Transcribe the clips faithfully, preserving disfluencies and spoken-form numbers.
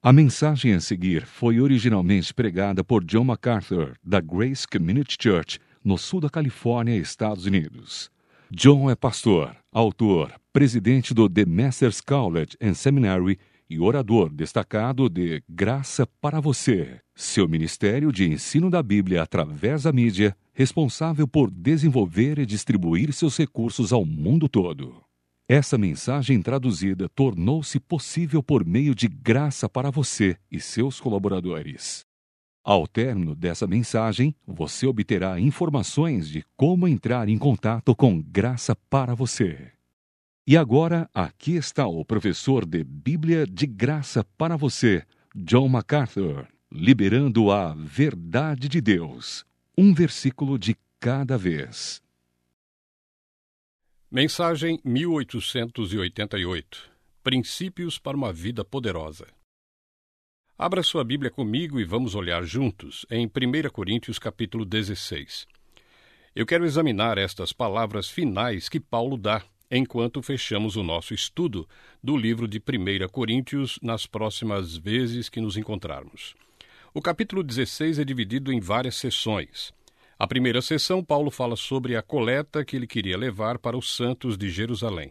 A mensagem a seguir foi originalmente pregada por John MacArthur, da Grace Community Church, no sul da Califórnia, Estados Unidos. John é pastor, autor, presidente do The Masters College and Seminary e orador destacado de Graça para Você, seu ministério de ensino da Bíblia através da mídia, responsável por desenvolver e distribuir seus recursos ao mundo todo. Essa mensagem traduzida tornou-se possível por meio de Graça para Você e seus colaboradores. Ao término dessa mensagem, você obterá informações de como entrar em contato com Graça para Você. E agora, aqui está o professor de Bíblia de Graça para Você, John MacArthur, liberando a verdade de Deus, um versículo de cada vez. Mensagem mil oitocentos e oitenta e oito. Princípios para uma vida poderosa. Abra sua Bíblia comigo e vamos olhar juntos em primeira Coríntios capítulo dezesseis. Eu quero examinar estas palavras finais que Paulo dá enquanto fechamos o nosso estudo do livro de primeira Coríntios nas próximas vezes que nos encontrarmos. O capítulo dezesseis é dividido em várias sessões. A primeira sessão, Paulo fala sobre a coleta que ele queria levar para os santos de Jerusalém.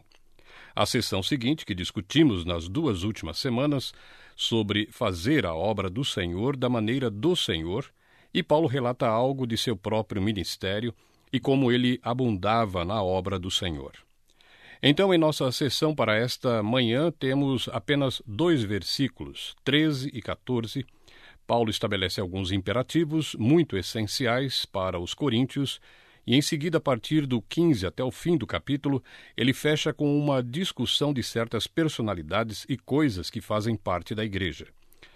A sessão seguinte, que discutimos nas duas últimas semanas, sobre fazer a obra do Senhor da maneira do Senhor, e Paulo relata algo de seu próprio ministério e como ele abundava na obra do Senhor. Então, em nossa sessão para esta manhã, temos apenas dois versículos, treze e quatorze. Paulo estabelece alguns imperativos muito essenciais para os coríntios, e em seguida, a partir do quinze até o fim do capítulo, ele fecha com uma discussão de certas personalidades e coisas que fazem parte da igreja.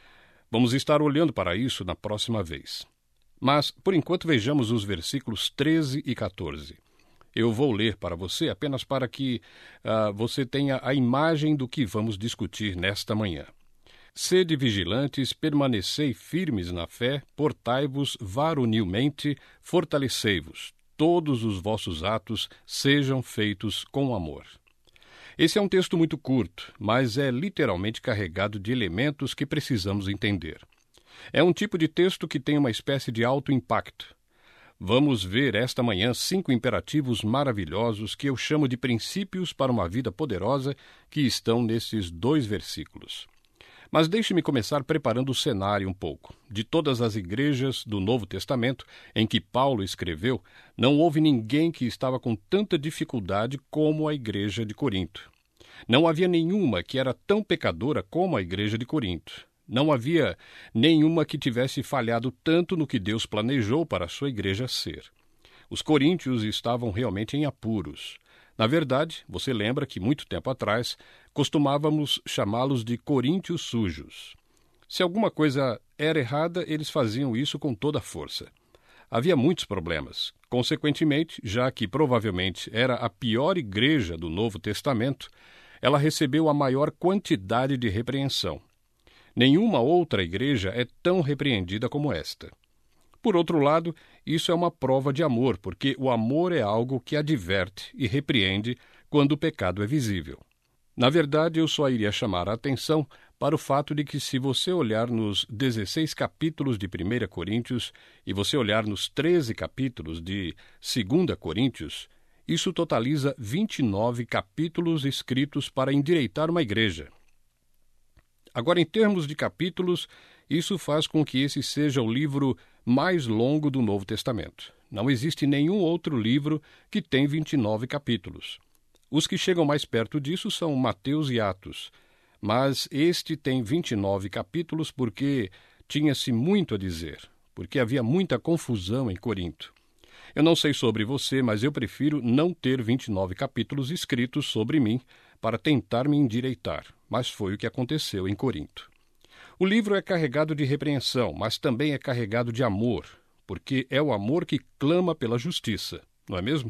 Vamos estar olhando para isso na próxima vez. Mas, por enquanto, vejamos os versículos treze e quatorze. Eu vou ler para você apenas para que uh, você tenha a imagem do que vamos discutir nesta manhã. Sede vigilantes, permanecei firmes na fé, portai-vos varonilmente, fortalecei-vos. Todos os vossos atos sejam feitos com amor. Esse é um texto muito curto, mas é literalmente carregado de elementos que precisamos entender. É um tipo de texto que tem uma espécie de alto impacto. Vamos ver esta manhã cinco imperativos maravilhosos que eu chamo de princípios para uma vida poderosa que estão nesses dois versículos. Mas deixe-me começar preparando o cenário um pouco. De todas as igrejas do Novo Testamento em que Paulo escreveu, não houve ninguém que estava com tanta dificuldade como a igreja de Corinto. Não havia nenhuma que era tão pecadora como a igreja de Corinto. Não havia nenhuma que tivesse falhado tanto no que Deus planejou para a sua igreja ser. Os coríntios estavam realmente em apuros. Na verdade, você lembra que muito tempo atrás costumávamos chamá-los de coríntios sujos. Se alguma coisa era errada, eles faziam isso com toda a força. Havia muitos problemas. Consequentemente, já que provavelmente era a pior igreja do Novo Testamento, ela recebeu a maior quantidade de repreensão. Nenhuma outra igreja é tão repreendida como esta. Por outro lado, isso é uma prova de amor, porque o amor é algo que adverte e repreende quando o pecado é visível. Na verdade, eu só iria chamar a atenção para o fato de que, se você olhar nos dezesseis capítulos de primeira Coríntios e você olhar nos treze capítulos de segunda Coríntios, isso totaliza vinte e nove capítulos escritos para endireitar uma igreja. Agora, em termos de capítulos, isso faz com que esse seja o livro mais longo do Novo Testamento. Não existe nenhum outro livro que tem vinte e nove capítulos. Os que chegam mais perto disso são Mateus e Atos, mas este tem vinte e nove capítulos porque tinha-se muito a dizer, porque havia muita confusão em Corinto. Eu não sei sobre você, mas eu prefiro não ter vinte e nove capítulos escritos sobre mim para tentar me endireitar, mas foi o que aconteceu em Corinto. O livro é carregado de repreensão, mas também é carregado de amor, porque é o amor que clama pela justiça, não é mesmo?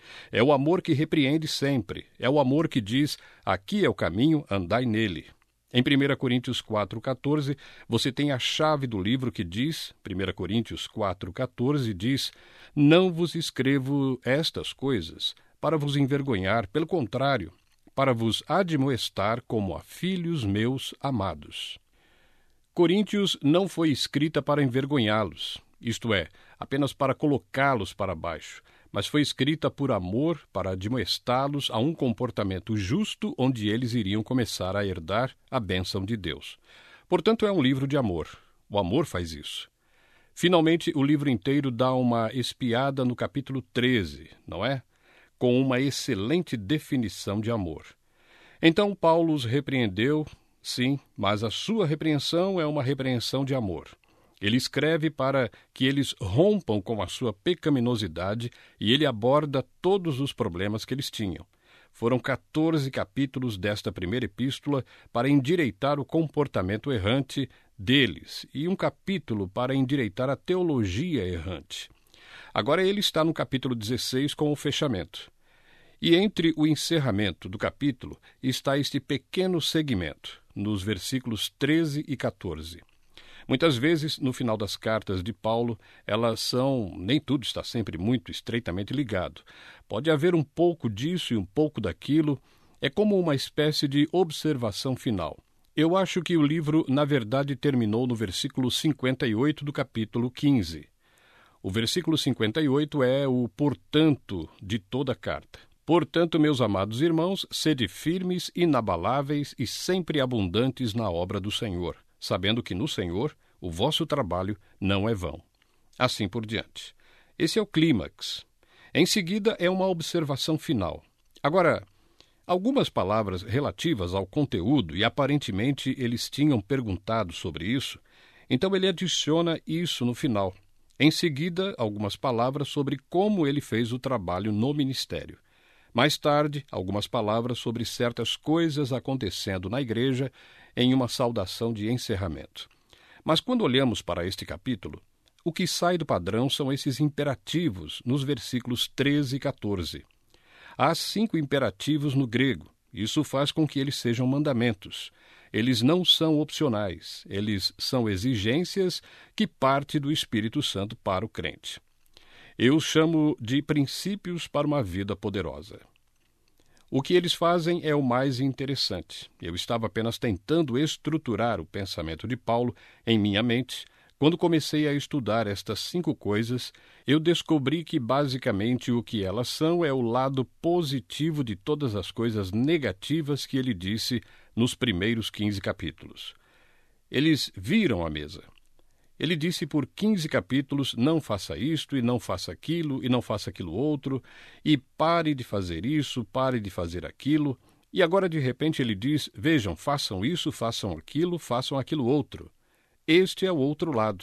É o amor que repreende sempre, é o amor que diz, aqui é o caminho, andai nele. Em primeira Coríntios quatro, quatorze, você tem a chave do livro que diz, primeira Coríntios quatro, quatorze, diz, não vos escrevo estas coisas para vos envergonhar, pelo contrário, para vos admoestar como a filhos meus amados. Coríntios não foi escrita para envergonhá-los, isto é, apenas para colocá-los para baixo, mas foi escrita por amor para admoestá-los a um comportamento justo onde eles iriam começar a herdar a bênção de Deus. Portanto, é um livro de amor. O amor faz isso. Finalmente, o livro inteiro dá uma espiada no capítulo treze, não é? Com uma excelente definição de amor. Então, Paulo os repreendeu, sim, mas a sua repreensão é uma repreensão de amor. Ele escreve para que eles rompam com a sua pecaminosidade e ele aborda todos os problemas que eles tinham. Foram quatorze capítulos desta primeira epístola para endireitar o comportamento errante deles e um capítulo para endireitar a teologia errante. Agora ele está no capítulo dezesseis com o fechamento. E entre o encerramento do capítulo está este pequeno segmento, nos versículos treze e quatorze. Muitas vezes, no final das cartas de Paulo, elas são, nem tudo está sempre muito estreitamente ligado. Pode haver um pouco disso e um pouco daquilo, é como uma espécie de observação final. Eu acho que o livro, na verdade, terminou no versículo cinquenta e oito do capítulo quinze. O versículo cinquenta e oito é o portanto de toda a carta. Portanto, meus amados irmãos, sede firmes, inabaláveis e sempre abundantes na obra do Senhor, sabendo que no Senhor o vosso trabalho não é vão. Assim por diante. Esse é o clímax. Em seguida é uma observação final. Agora, algumas palavras relativas ao conteúdo, e aparentemente eles tinham perguntado sobre isso, então ele adiciona isso no final. Em seguida, algumas palavras sobre como ele fez o trabalho no ministério. Mais tarde, algumas palavras sobre certas coisas acontecendo na igreja em uma saudação de encerramento. Mas quando olhamos para este capítulo, o que sai do padrão são esses imperativos nos versículos treze e quatorze. Há cinco imperativos no grego. Isso faz com que eles sejam mandamentos. Eles não são opcionais. Eles são exigências que partem do Espírito Santo para o crente. Eu os chamo de princípios para uma vida poderosa. O que eles fazem é o mais interessante. Eu estava apenas tentando estruturar o pensamento de Paulo em minha mente. Quando comecei a estudar estas cinco coisas, eu descobri que basicamente o que elas são é o lado positivo de todas as coisas negativas que ele disse nos primeiros quinze capítulos. Eles viram a mesa. Ele disse por quinze capítulos, não faça isto, e não faça aquilo, e não faça aquilo outro, e pare de fazer isso, pare de fazer aquilo, e agora de repente ele diz, vejam, façam isso, façam aquilo, façam aquilo outro. Este é o outro lado.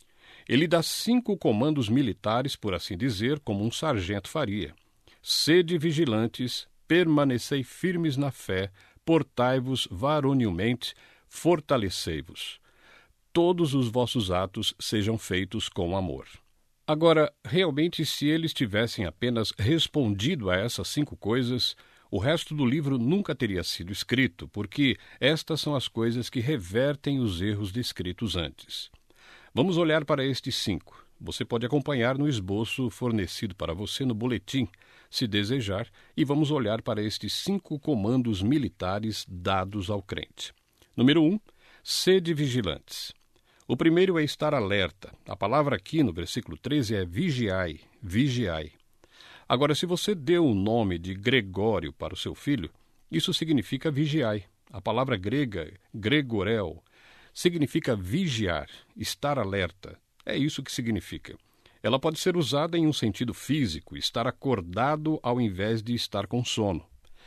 Ele dá cinco comandos militares, por assim dizer, como um sargento faria. Sede vigilantes, permanecei firmes na fé, portai-vos varonilmente, fortalecei-vos. Todos os vossos atos sejam feitos com amor. Agora, realmente, se eles tivessem apenas respondido a essas cinco coisas, o resto do livro nunca teria sido escrito, porque estas são as coisas que revertem os erros descritos antes. Vamos olhar para estes cinco. Você pode acompanhar no esboço fornecido para você no boletim, se desejar, e vamos olhar para estes cinco comandos militares dados ao crente. Número um, sede vigilantes. O primeiro é estar alerta. A palavra aqui no versículo treze é vigiai, vigiai. Agora, se você deu o nome de Gregório para o seu filho, isso significa vigiai. A palavra grega, gregorel, significa vigiar, estar alerta. É isso que significa. Ela pode ser usada em um sentido físico, estar acordado ao invés de estar com sono.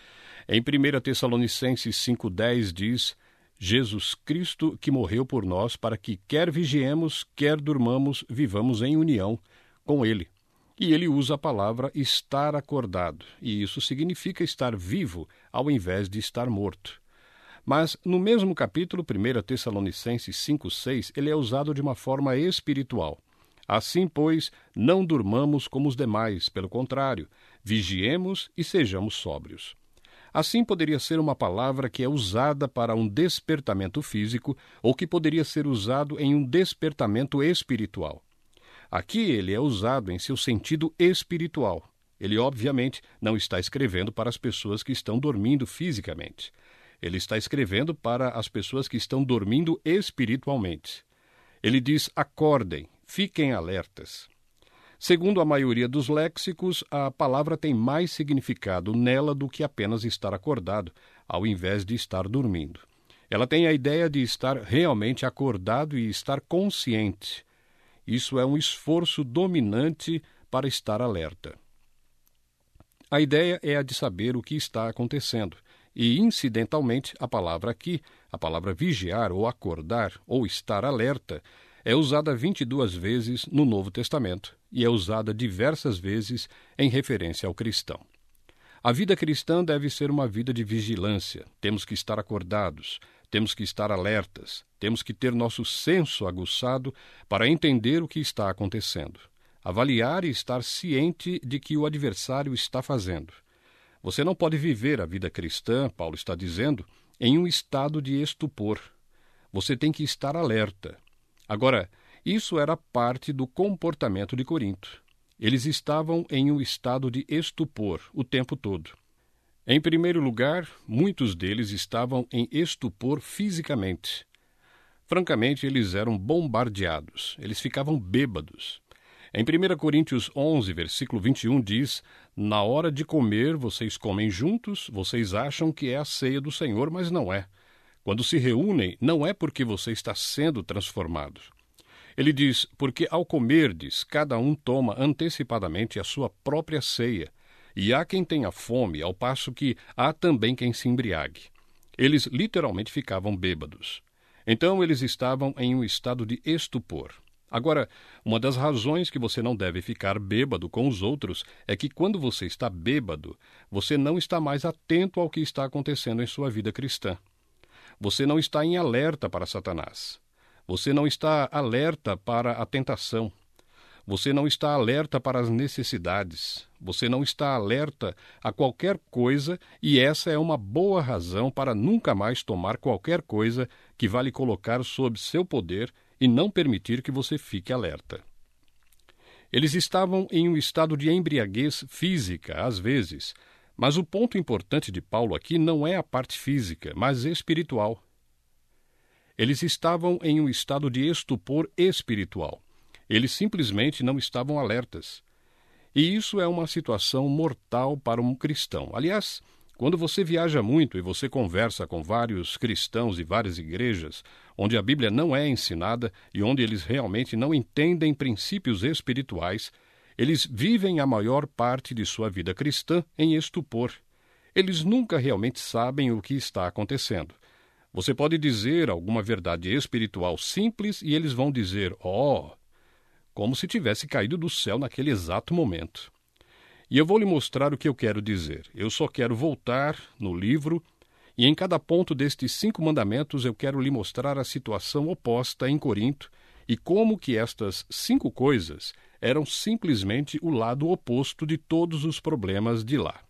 Em primeira Tessalonicenses cinco dez diz, Jesus Cristo que morreu por nós para que quer vigiemos, quer durmamos, vivamos em união com Ele. E ele usa a palavra estar acordado, e isso significa estar vivo ao invés de estar morto. Mas no mesmo capítulo, primeira Tessalonicenses cinco seis, ele é usado de uma forma espiritual. Assim, pois, não durmamos como os demais, pelo contrário, vigiemos e sejamos sóbrios. Assim poderia ser uma palavra que é usada para um despertamento físico ou que poderia ser usado em um despertamento espiritual. Aqui ele é usado em seu sentido espiritual. Ele, obviamente, não está escrevendo para as pessoas que estão dormindo fisicamente. Ele está escrevendo para as pessoas que estão dormindo espiritualmente. Ele diz: acordem, fiquem alertas. Segundo a maioria dos léxicos, a palavra tem mais significado nela do que apenas estar acordado, ao invés de estar dormindo. Ela tem a ideia de estar realmente acordado e estar consciente. Isso é um esforço dominante para estar alerta. A ideia é a de saber o que está acontecendo. E, incidentalmente, a palavra aqui, a palavra vigiar ou acordar ou estar alerta, é usada vinte e duas vezes no Novo Testamento e é usada diversas vezes em referência ao cristão. A vida cristã deve ser uma vida de vigilância. Temos que estar acordados, temos que estar alertas, temos que ter nosso senso aguçado para entender o que está acontecendo, avaliar e estar ciente de que o adversário está fazendo. Você não pode viver a vida cristã, Paulo está dizendo, em um estado de estupor. Você tem que estar alerta. Agora, isso era parte do comportamento de Corinto. Eles estavam em um estado de estupor o tempo todo. Em primeiro lugar, muitos deles estavam em estupor fisicamente. Francamente, eles eram bombardeados, eles ficavam bêbados. Em primeira Coríntios onze, versículo vinte e um, diz: na hora de comer, vocês comem juntos, vocês acham que é a ceia do Senhor, mas não é. Quando se reúnem, não é porque você está sendo transformado. Ele diz: porque ao comerdes, cada um toma antecipadamente a sua própria ceia, e há quem tenha fome, ao passo que há também quem se embriague. Eles literalmente ficavam bêbados. Então eles estavam em um estado de estupor. Agora, uma das razões que você não deve ficar bêbado com os outros é que quando você está bêbado, você não está mais atento ao que está acontecendo em sua vida cristã. Você não está em alerta para Satanás. Você não está alerta para a tentação. Você não está alerta para as necessidades. Você não está alerta a qualquer coisa, e essa é uma boa razão para nunca mais tomar qualquer coisa que vá lhe colocar sob seu poder e não permitir que você fique alerta. Eles estavam em um estado de embriaguez física, às vezes, mas o ponto importante de Paulo aqui não é a parte física, mas espiritual. Eles estavam em um estado de estupor espiritual. Eles simplesmente não estavam alertas. E isso é uma situação mortal para um cristão. Aliás, quando você viaja muito e você conversa com vários cristãos e várias igrejas, onde a Bíblia não é ensinada e onde eles realmente não entendem princípios espirituais, eles vivem a maior parte de sua vida cristã em estupor. Eles nunca realmente sabem o que está acontecendo. Você pode dizer alguma verdade espiritual simples e eles vão dizer: oh, como se tivesse caído do céu naquele exato momento. E eu vou lhe mostrar o que eu quero dizer. Eu só quero voltar no livro e em cada ponto destes cinco mandamentos eu quero lhe mostrar a situação oposta em Corinto e como que estas cinco coisas eram simplesmente o lado oposto de todos os problemas de lá.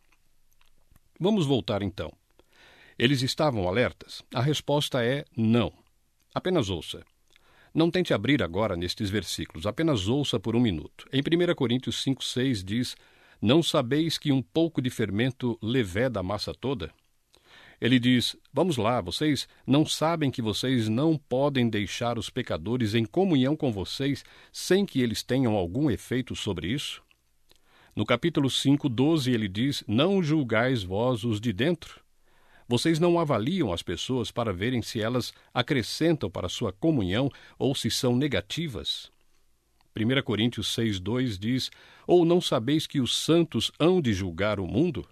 Vamos voltar então. Eles estavam alertas? A resposta é não. Apenas ouça. Não tente abrir agora nestes versículos, apenas ouça por um minuto. Em primeira Coríntios cinco, seis diz: não sabeis que um pouco de fermento leveda a massa toda? Ele diz: vamos lá, vocês não sabem que vocês não podem deixar os pecadores em comunhão com vocês sem que eles tenham algum efeito sobre isso? No capítulo cinco, doze, ele diz: não julgais vós os de dentro? Vocês não avaliam as pessoas para verem se elas acrescentam para sua comunhão ou se são negativas? primeira Coríntios seis, dois diz: ou não sabeis que os santos hão de julgar o mundo?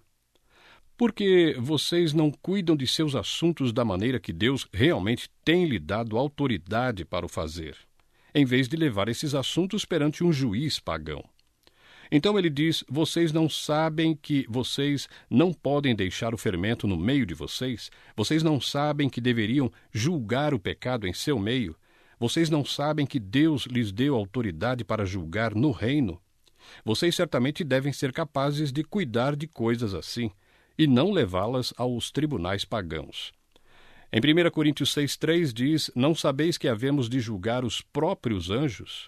Porque vocês não cuidam de seus assuntos da maneira que Deus realmente tem lhe dado autoridade para o fazer, em vez de levar esses assuntos perante um juiz pagão. Então ele diz: vocês não sabem que vocês não podem deixar o fermento no meio de vocês? Vocês não sabem que deveriam julgar o pecado em seu meio? Vocês não sabem que Deus lhes deu autoridade para julgar no reino? Vocês certamente devem ser capazes de cuidar de coisas assim e não levá-las aos tribunais pagãos. Em primeira Coríntios seis, três diz: não sabeis que havemos de julgar os próprios anjos?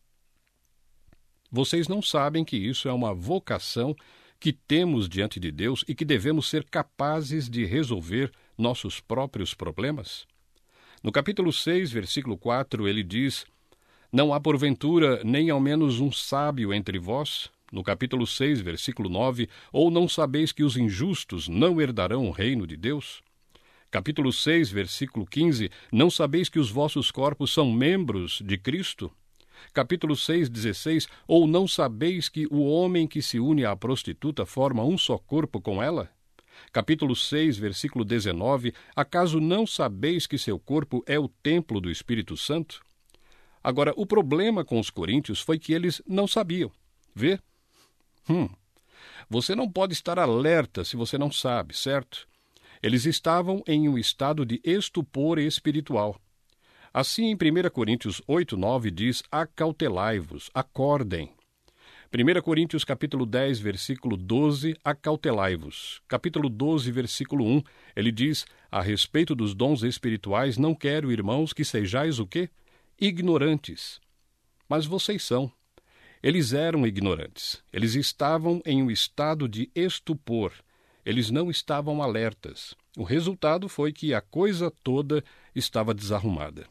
Vocês não sabem que isso é uma vocação que temos diante de Deus e que devemos ser capazes de resolver nossos próprios problemas? No capítulo seis, versículo quatro, ele diz: não há porventura nem ao menos um sábio entre vós? No capítulo seis, versículo nove, ou não sabeis que os injustos não herdarão o reino de Deus? Capítulo seis, versículo quinze, não sabeis que os vossos corpos são membros de Cristo? Capítulo seis, dezesseis, ou não sabeis que o homem que se une à prostituta forma um só corpo com ela? Capítulo seis, versículo dezenove, acaso não sabeis que seu corpo é o templo do Espírito Santo? Agora, o problema com os coríntios foi que eles não sabiam. Vê? Hum. Você não pode estar alerta se você não sabe, certo? Eles estavam em um estado de estupor espiritual. Assim, em primeira Coríntios oito, nove, diz: acautelai-vos, acordem. primeira Coríntios capítulo dez, versículo doze, acautelai-vos. Capítulo doze, versículo um, ele diz: a respeito dos dons espirituais, não quero, irmãos, que sejais o quê? Ignorantes. Mas vocês são. Eles eram ignorantes. Eles estavam em um estado de estupor. Eles não estavam alertas. O resultado foi que a coisa toda estava desarrumada.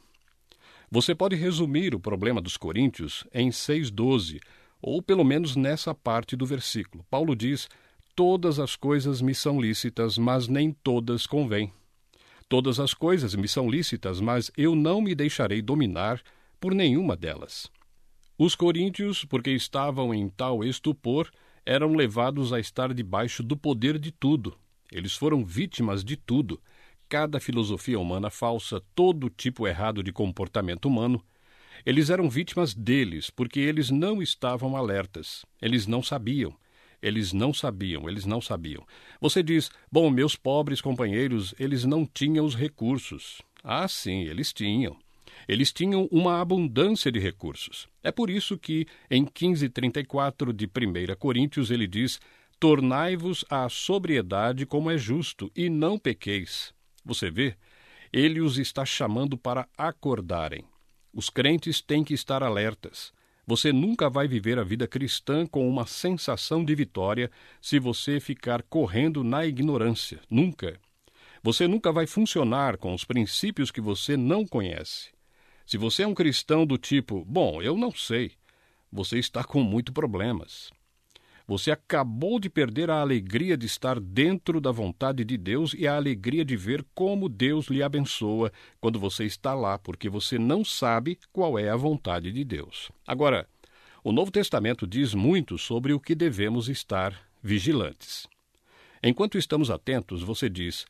Você pode resumir o problema dos coríntios em seis, doze, ou pelo menos nessa parte do versículo. Paulo diz: todas as coisas me são lícitas, mas nem todas convêm. Todas as coisas me são lícitas, mas eu não me deixarei dominar por nenhuma delas. Os coríntios, porque estavam em tal estupor, eram levados a estar debaixo do poder de tudo. Eles foram vítimas de tudo. Cada filosofia humana falsa, todo tipo errado de comportamento humano. Eles eram vítimas deles, porque eles não estavam alertas. Eles não sabiam. Eles não sabiam, eles não sabiam. Você diz: bom, meus pobres companheiros, eles não tinham os recursos. Ah, sim, eles tinham. Eles tinham uma abundância de recursos. É por isso que, em quinze, trinta e quatro de primeira Coríntios, ele diz: tornai-vos à sobriedade como é justo, e não pequeis. Você vê? Ele os está chamando para acordarem. Os crentes têm que estar alertas. Você nunca vai viver a vida cristã com uma sensação de vitória se você ficar correndo na ignorância. Nunca. Você nunca vai funcionar com os princípios que você não conhece. Se você é um cristão do tipo: bom, eu não sei, você está com muitos problemas. Você acabou de perder a alegria de estar dentro da vontade de Deus e a alegria de ver como Deus lhe abençoa quando você está lá, porque você não sabe qual é a vontade de Deus. Agora, o Novo Testamento diz muito sobre o que devemos estar vigilantes. Enquanto estamos atentos, você diz: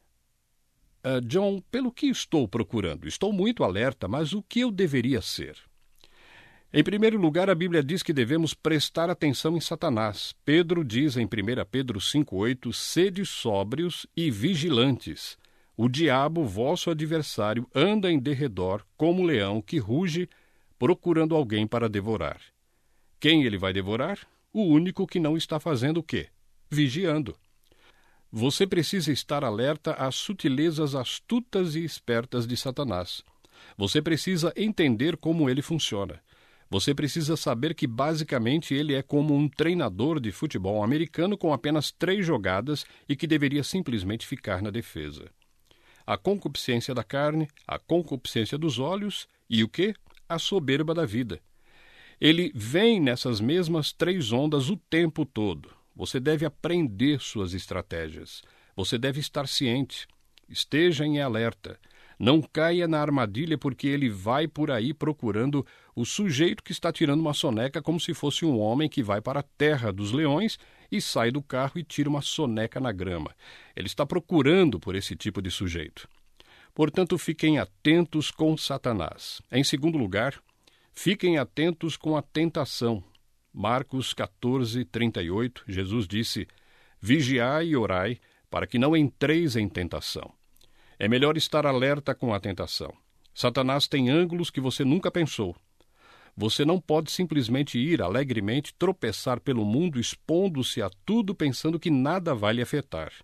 Uh, John, pelo que estou procurando? Estou muito alerta, mas o que eu deveria ser? Em primeiro lugar, a Bíblia diz que devemos prestar atenção em Satanás. Pedro diz em primeira Pedro cinco, oito, sede sóbrios e vigilantes. O diabo, vosso adversário, anda em derredor como leão que ruge, procurando alguém para devorar. Quem ele vai devorar? O único que não está fazendo o quê? Vigiando. Você precisa estar alerta às sutilezas astutas e espertas de Satanás. Você precisa entender como ele funciona. Você precisa saber que basicamente ele é como um treinador de futebol americano com apenas três jogadas e que deveria simplesmente ficar na defesa. A concupiscência da carne, a concupiscência dos olhos e o quê? A soberba da vida. Ele vem nessas mesmas três ondas o tempo todo. Você deve aprender suas estratégias. Você deve estar ciente. Esteja em alerta. Não caia na armadilha, porque ele vai por aí procurando o sujeito que está tirando uma soneca como se fosse um homem que vai para a terra dos leões e sai do carro e tira uma soneca na grama. Ele está procurando por esse tipo de sujeito. Portanto, fiquem atentos com Satanás. Em segundo lugar, fiquem atentos com a tentação. Marcos catorze, trinta e oito, Jesus disse: vigiai e orai, para que não entreis em tentação. É melhor estar alerta com a tentação. Satanás tem ângulos que você nunca pensou. Você não pode simplesmente ir alegremente tropeçar pelo mundo expondo-se a tudo pensando que nada vai lhe afetar.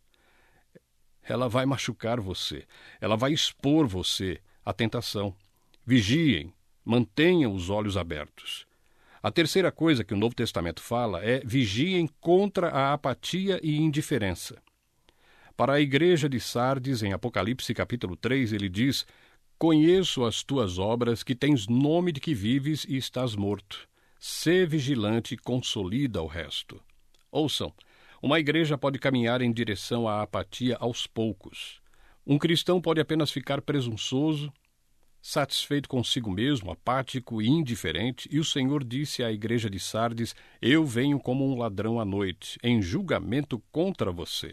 Ela vai machucar você. Ela vai expor você à tentação. Vigiem, mantenham os olhos abertos. A terceira coisa que o Novo Testamento fala é: vigiem contra a apatia e indiferença. Para a igreja de Sardes, em Apocalipse capítulo três, ele diz: Conheço as tuas obras, que tens nome de que vives e estás morto. Sê vigilante e consolida o resto. Ouçam, uma igreja pode caminhar em direção à apatia aos poucos. Um cristão pode apenas ficar presunçoso, satisfeito consigo mesmo, apático e indiferente, e o Senhor disse à igreja de Sardes: Eu venho como um ladrão à noite, em julgamento contra você.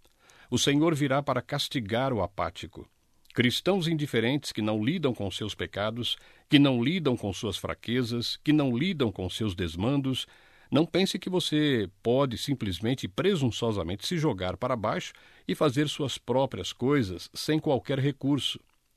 O Senhor virá para castigar o apático. Cristãos indiferentes que não lidam com seus pecados, que não lidam com suas fraquezas, que não lidam com seus desmandos, não pense que você pode simplesmente e presunçosamente se jogar para baixo e fazer suas próprias coisas sem qualquer recurso.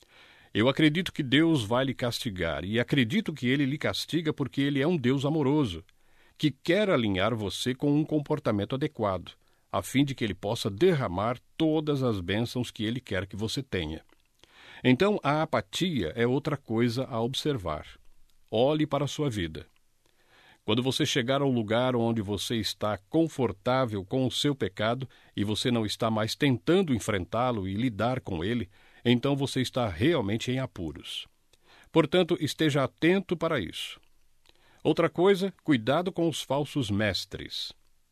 Eu acredito que Deus vai lhe castigar, e acredito que Ele lhe castiga porque Ele é um Deus amoroso, que quer alinhar você com um comportamento adequado, a fim de que Ele possa derramar todas as bênçãos que Ele quer que você tenha. Então, a apatia é outra coisa a observar. Olhe para a sua vida. Quando você chegar ao lugar onde você está confortável com o seu pecado e você não está mais tentando enfrentá-lo e lidar com ele, então você está realmente em apuros. Portanto, esteja atento para isso. Outra coisa, cuidado com os falsos mestres.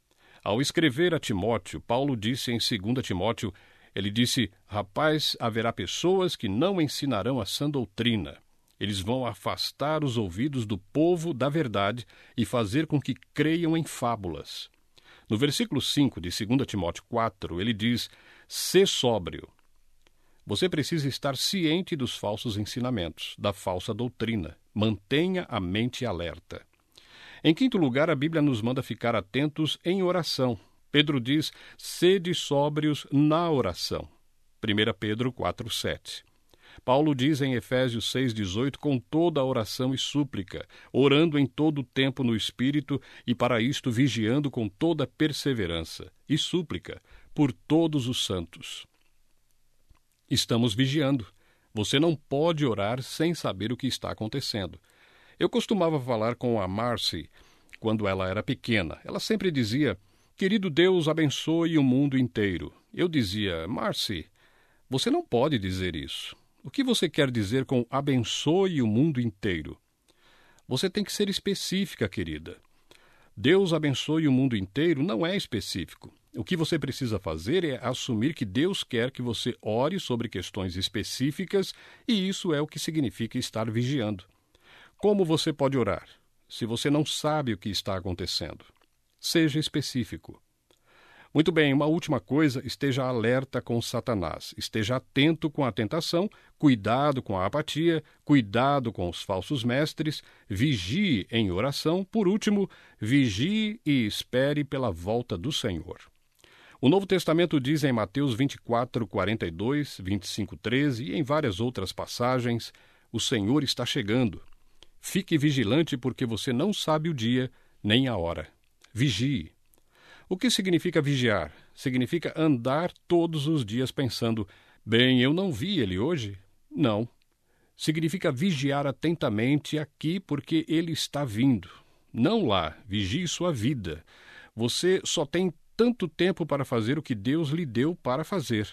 Ao escrever a Timóteo, Paulo disse em dois Timóteo, ele disse: Rapaz, haverá pessoas que não ensinarão a sã doutrina. Eles vão afastar os ouvidos do povo da verdade e fazer com que creiam em fábulas. No versículo cinco de dois Timóteo quatro, ele diz: Sê sóbrio. Você precisa estar ciente dos falsos ensinamentos, da falsa doutrina. Mantenha a mente alerta. Em quinto lugar, a Bíblia nos manda ficar atentos em oração. Pedro diz: sede sóbrios na oração. primeira Pedro quatro, sete. Paulo diz em Efésios seis, dezoito, com toda a oração e súplica, orando em todo o tempo no Espírito e para isto vigiando com toda perseverança e súplica por todos os santos. Estamos vigiando. Você não pode orar sem saber o que está acontecendo. Eu costumava falar com a Marcy quando ela era pequena. Ela sempre dizia: querido Deus, abençoe o mundo inteiro. Eu dizia: Marcy, você não pode dizer isso. O que você quer dizer com abençoe o mundo inteiro? Você tem que ser específica, querida. Deus abençoe o mundo inteiro não é específico. O que você precisa fazer é assumir que Deus quer que você ore sobre questões específicas, e isso é o que significa estar vigiando. Como você pode orar, se você não sabe o que está acontecendo? Seja específico. Muito bem, uma última coisa, esteja alerta com Satanás. Esteja atento com a tentação, cuidado com a apatia, cuidado com os falsos mestres, vigie em oração. Por último, vigie e espere pela volta do Senhor. O Novo Testamento diz em Mateus vinte e quatro, quarenta e dois, vinte e cinco, treze e em várias outras passagens: o Senhor está chegando. Fique vigilante, porque você não sabe o dia nem a hora. Vigie. O que significa vigiar? Significa andar todos os dias pensando: bem, eu não vi ele hoje? Não. Significa vigiar atentamente aqui, porque ele está vindo. Não lá. Vigie sua vida. Você só tem tanto tempo para fazer o que Deus lhe deu para fazer.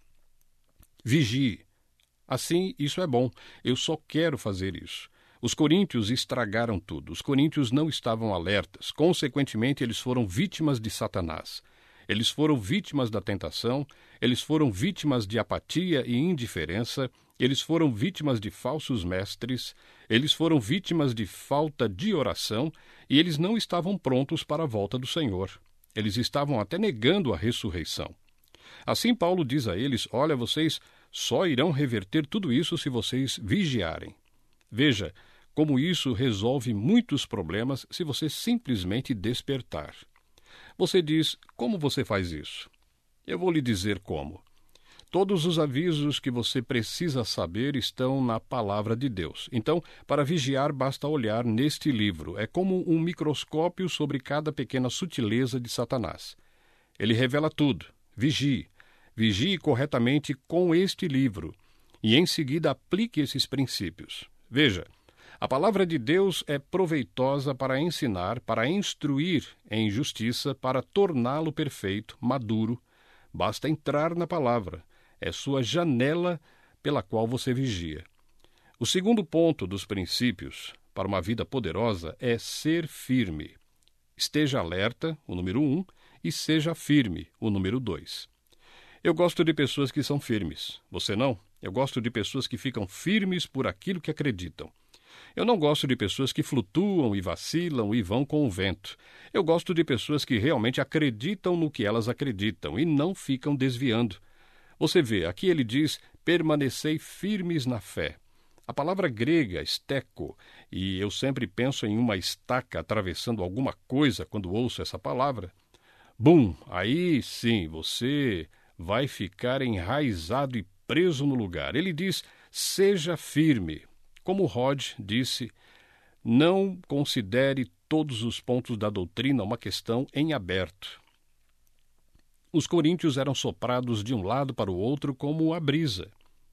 Vigie. Assim, isso é bom. Eu só quero fazer isso. Os coríntios estragaram tudo. Os coríntios não estavam alertas. Consequentemente, eles foram vítimas de Satanás. Eles foram vítimas da tentação, eles foram vítimas de apatia e indiferença, eles foram vítimas de falsos mestres, eles foram vítimas de falta de oração, e eles não estavam prontos para a volta do Senhor. Eles estavam até negando a ressurreição. Assim, Paulo diz a eles: olha, vocês só irão reverter tudo isso se vocês vigiarem. Veja como isso resolve muitos problemas se você simplesmente despertar. Você diz: como você faz isso? Eu vou lhe dizer como. Todos os avisos que você precisa saber estão na palavra de Deus. Então, para vigiar, basta olhar neste livro. É como um microscópio sobre cada pequena sutileza de Satanás. Ele revela tudo. Vigie. Vigie corretamente com este livro. E, em seguida, aplique esses princípios. Veja, a palavra de Deus é proveitosa para ensinar, para instruir em justiça, para torná-lo perfeito, maduro, Basta entrar na palavra. É sua janela pela qual você vigia. O segundo ponto dos princípios para uma vida poderosa é ser firme. Esteja alerta, o número um, e seja firme, o número dois. Eu gosto de pessoas que são firmes. Você não? Eu gosto de pessoas que ficam firmes por aquilo que acreditam. Eu não gosto de pessoas que flutuam e vacilam e vão com o vento. Eu gosto de pessoas que realmente acreditam no que elas acreditam e não ficam desviando. Você vê, aqui ele diz, permanecei firmes na fé. A palavra grega, steco, e eu sempre penso em uma estaca atravessando alguma coisa quando ouço essa palavra. Bum, aí sim, você vai ficar enraizado e preso no lugar. Ele diz, seja firme. Como Rod disse, não considere todos os pontos da doutrina uma questão em aberto. Os coríntios eram soprados de um lado para o outro como a brisa.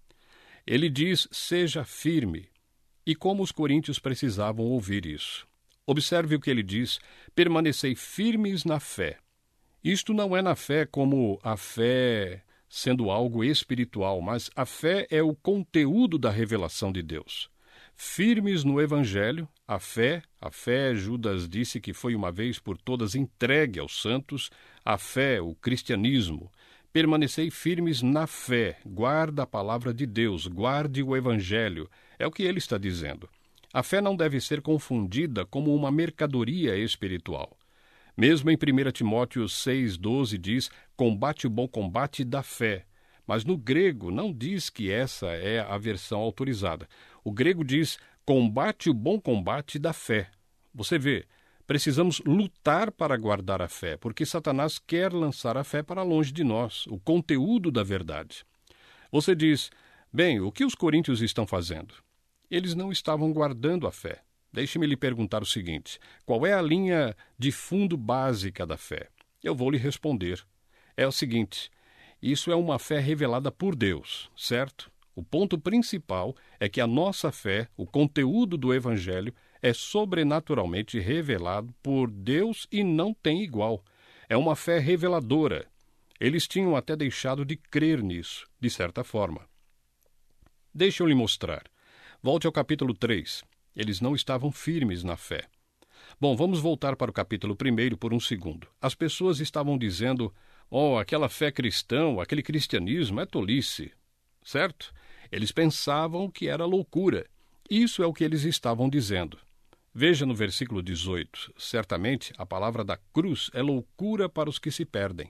Ele diz, seja firme. E como os coríntios precisavam ouvir isso? Observe o que ele diz, permanecei firmes na fé. Isto não é na fé como a fé sendo algo espiritual, mas a fé é o conteúdo da revelação de Deus. Firmes no Evangelho, a fé, a fé, Judas disse que foi uma vez por todas entregue aos santos, a fé, o cristianismo. Permanecei firmes na fé, guarda a palavra de Deus, guarde o Evangelho, é o que ele está dizendo. A fé não deve ser confundida como uma mercadoria espiritual. Mesmo em primeira Timóteo seis, doze diz, combate o bom combate da fé. Mas no grego não diz que essa é a versão autorizada. O grego diz, combate o bom combate da fé. Você vê, precisamos lutar para guardar a fé, porque Satanás quer lançar a fé para longe de nós, o conteúdo da verdade. Você diz, bem, o que os coríntios estão fazendo? Eles não estavam guardando a fé. Deixe-me lhe perguntar o seguinte, qual é a linha de fundo básica da fé? Eu vou lhe responder. É o seguinte, isso é uma fé revelada por Deus, certo? O ponto principal é que a nossa fé, o conteúdo do Evangelho, é sobrenaturalmente revelado por Deus e não tem igual. É uma fé reveladora. Eles tinham até deixado de crer nisso, de certa forma. Deixa eu lhe mostrar. Volte ao capítulo três. Eles não estavam firmes na fé. Bom, vamos voltar para o capítulo primeiro por um segundo. As pessoas estavam dizendo, oh, aquela fé cristã, aquele cristianismo é tolice, certo? Eles pensavam que era loucura. Isso é o que eles estavam dizendo. Veja no versículo dezoito, certamente a palavra da cruz é loucura para os que se perdem.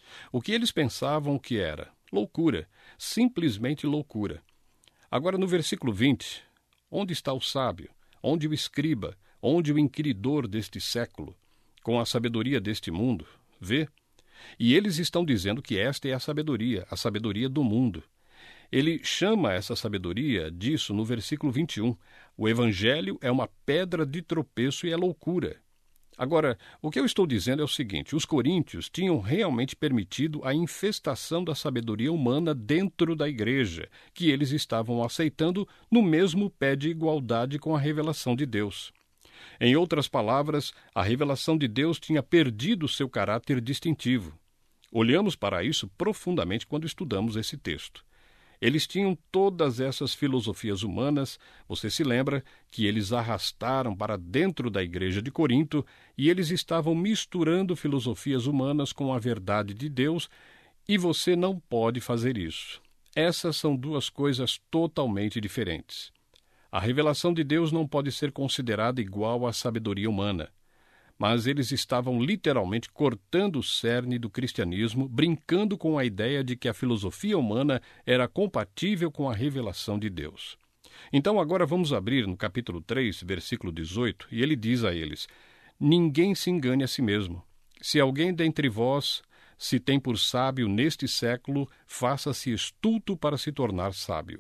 O que eles pensavam que era? Loucura, simplesmente loucura. Agora no versículo vinte, onde está o sábio? Onde o escriba? Onde o inquiridor deste século? Com a sabedoria deste mundo? Vê? E eles estão dizendo que esta é a sabedoria, a sabedoria do mundo. Ele chama essa sabedoria disso no versículo vinte e um. O Evangelho é uma pedra de tropeço e é loucura. Agora, o que eu estou dizendo é o seguinte, os coríntios tinham realmente permitido a infestação da sabedoria humana dentro da igreja, que eles estavam aceitando no mesmo pé de igualdade com a revelação de Deus. Em outras palavras, a revelação de Deus tinha perdido seu caráter distintivo. Olhamos para isso profundamente quando estudamos esse texto. Eles tinham todas essas filosofias humanas, você se lembra que eles arrastaram para dentro da igreja de Corinto e eles estavam misturando filosofias humanas com a verdade de Deus e você não pode fazer isso. Essas são duas coisas totalmente diferentes. A revelação de Deus não pode ser considerada igual à sabedoria humana. Mas eles estavam literalmente cortando o cerne do cristianismo, brincando com a ideia de que a filosofia humana era compatível com a revelação de Deus. Então agora vamos abrir no capítulo três, versículo dezoito, e ele diz a eles, ninguém se engane a si mesmo. Se alguém dentre vós se tem por sábio neste século, faça-se estulto para se tornar sábio.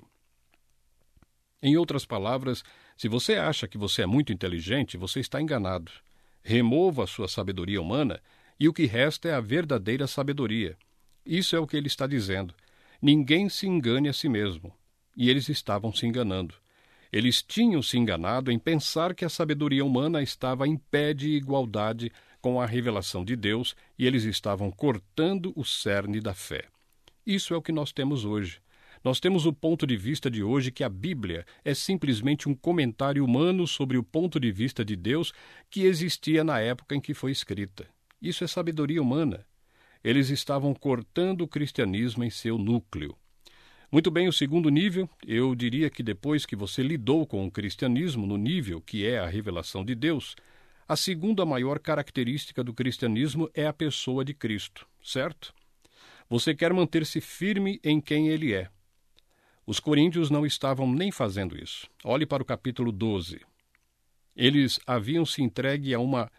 Em outras palavras, se você acha que você é muito inteligente, você está enganado. Remova a sua sabedoria humana e o que resta é a verdadeira sabedoria. Isso é o que ele está dizendo. Ninguém se engane a si mesmo. E eles estavam se enganando. Eles tinham se enganado em pensar que a sabedoria humana estava em pé de igualdade com a revelação de Deus e eles estavam cortando o cerne da fé. Isso é o que nós temos hoje. Nós temos o ponto de vista de hoje que a Bíblia é simplesmente um comentário humano sobre o ponto de vista de Deus que existia na época em que foi escrita. Isso é sabedoria humana. Eles estavam cortando o cristianismo em seu núcleo. Muito bem, o segundo nível, eu diria que depois que você lidou com o cristianismo no nível que é a revelação de Deus, a segunda maior característica do cristianismo é a pessoa de Cristo, certo? Você quer manter-se firme em quem Ele é. Os coríntios não estavam nem fazendo isso. Olhe para o capítulo doze. Eles haviam se entregue a uma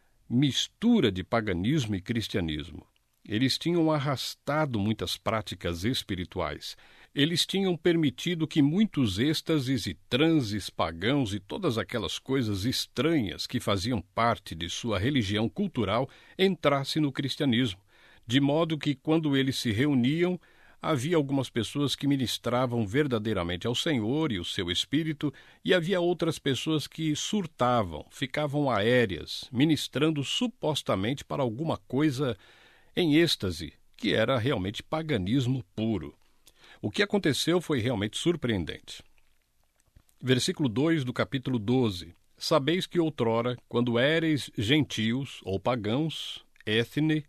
mistura de paganismo e cristianismo. Eles tinham arrastado muitas práticas espirituais. Eles tinham permitido que muitos êxtases e transes pagãos e todas aquelas coisas estranhas que faziam parte de sua religião cultural entrassem no cristianismo, de modo que, quando eles se reuniam, havia algumas pessoas que ministravam verdadeiramente ao Senhor e o seu Espírito, e havia outras pessoas que surtavam, ficavam aéreas, ministrando supostamente para alguma coisa em êxtase, que era realmente paganismo puro. O que aconteceu foi realmente surpreendente. Versículo dois do capítulo doze. Sabeis que outrora, quando éreis gentios ou pagãos, éthne,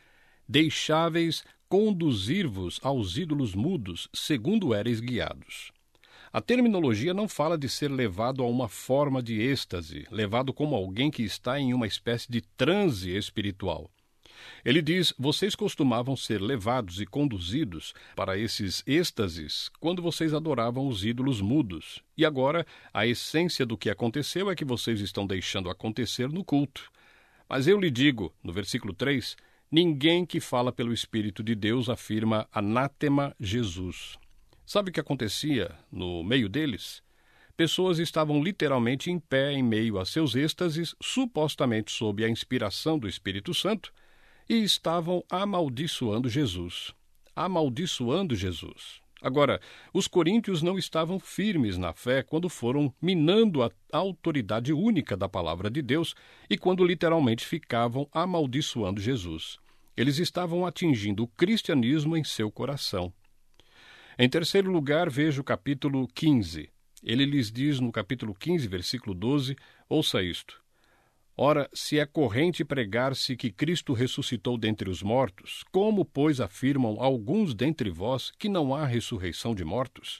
deixáveis conduzir-vos aos ídolos mudos, segundo éreis guiados. A terminologia não fala de ser levado a uma forma de êxtase, levado como alguém que está em uma espécie de transe espiritual. Ele diz, vocês costumavam ser levados e conduzidos para esses êxtases quando vocês adoravam os ídolos mudos. E agora, a essência do que aconteceu é que vocês estão deixando acontecer no culto. Mas eu lhe digo, no versículo três, ninguém que fala pelo Espírito de Deus afirma anátema Jesus. Sabe o que acontecia no meio deles? Pessoas estavam literalmente em pé em meio a seus êxtases, supostamente sob a inspiração do Espírito Santo, e estavam amaldiçoando Jesus. Amaldiçoando Jesus. Agora, os coríntios não estavam firmes na fé quando foram minando a autoridade única da palavra de Deus e quando literalmente ficavam amaldiçoando Jesus. Eles estavam atingindo o cristianismo em seu coração. Em terceiro lugar, veja o capítulo quinze. Ele lhes diz no capítulo quinze, versículo doze, ouça isto. Ora, se é corrente pregar-se que Cristo ressuscitou dentre os mortos, como, pois, afirmam alguns dentre vós que não há ressurreição de mortos?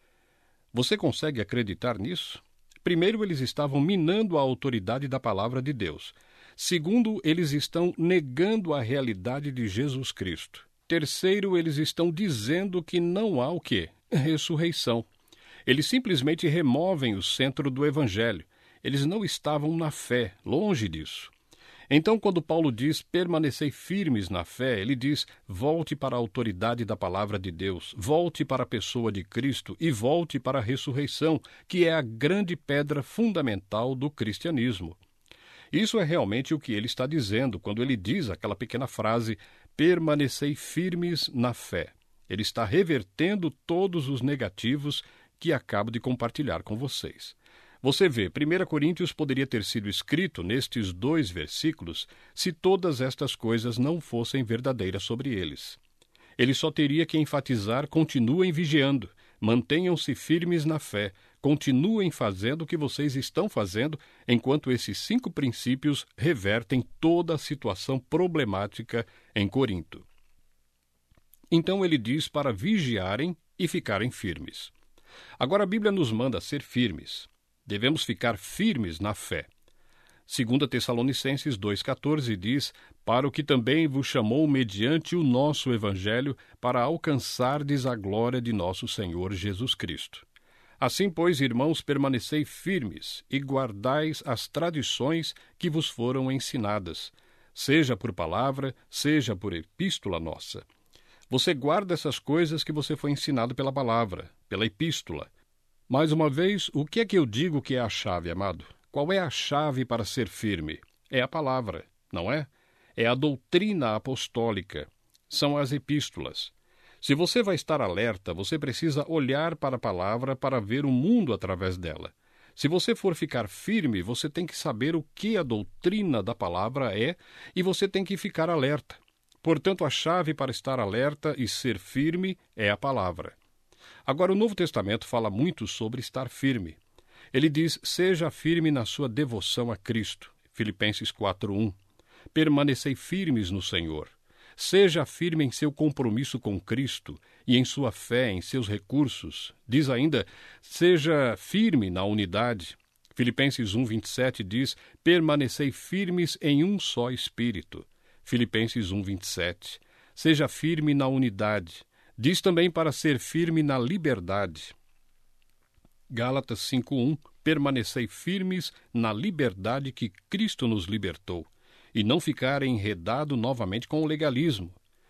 Você consegue acreditar nisso? Primeiro, eles estavam minando a autoridade da palavra de Deus. Segundo, eles estão negando a realidade de Jesus Cristo. Terceiro, eles estão dizendo que não há o quê? Ressurreição. Eles simplesmente removem o centro do Evangelho. Eles não estavam na fé, longe disso. Então, quando Paulo diz permanecei firmes na fé, ele diz volte para a autoridade da palavra de Deus, volte para a pessoa de Cristo e volte para a ressurreição, que é a grande pedra fundamental do cristianismo. Isso é realmente o que ele está dizendo quando ele diz aquela pequena frase permanecei firmes na fé. Ele está revertendo todos os negativos que acabo de compartilhar com vocês. Você vê, primeira Coríntios poderia ter sido escrito nestes dois versículos se todas estas coisas não fossem verdadeiras sobre eles. Ele só teria que enfatizar: continuem vigiando, mantenham-se firmes na fé, continuem fazendo o que vocês estão fazendo, enquanto esses cinco princípios revertem toda a situação problemática em Corinto. Então ele diz para vigiarem e ficarem firmes. Agora a Bíblia nos manda ser firmes. Devemos ficar firmes na fé. Segunda Tessalonicenses dois, quatorze diz, para o que também vos chamou mediante o nosso Evangelho, para alcançardes a glória de nosso Senhor Jesus Cristo. Assim, pois, irmãos, permanecei firmes e guardais as tradições que vos foram ensinadas, seja por palavra, seja por epístola nossa. Você guarda essas coisas que você foi ensinado pela palavra, pela epístola. Mais uma vez, o que é que eu digo que é a chave, amado? Qual é a chave para ser firme? É a palavra, não é? É a doutrina apostólica. São as epístolas. Se você vai estar alerta, você precisa olhar para a palavra para ver o mundo através dela. Se você for ficar firme, você tem que saber o que a doutrina da palavra é e você tem que ficar alerta. Portanto, a chave para estar alerta e ser firme é a palavra. Agora, o Novo Testamento fala muito sobre estar firme. Ele diz, seja firme na sua devoção a Cristo. Filipenses quatro, um. Permanecei firmes no Senhor. Seja firme em seu compromisso com Cristo e em sua fé, em seus recursos. Diz ainda, seja firme na unidade. Filipenses um, vinte e sete diz, permanecei firmes em um só Espírito. Filipenses um, vinte e sete. Seja firme na unidade. Diz também para ser firme na liberdade. Gálatas cinco, um. Permanecei firmes na liberdade que Cristo nos libertou, e não ficar enredado novamente com o legalismo.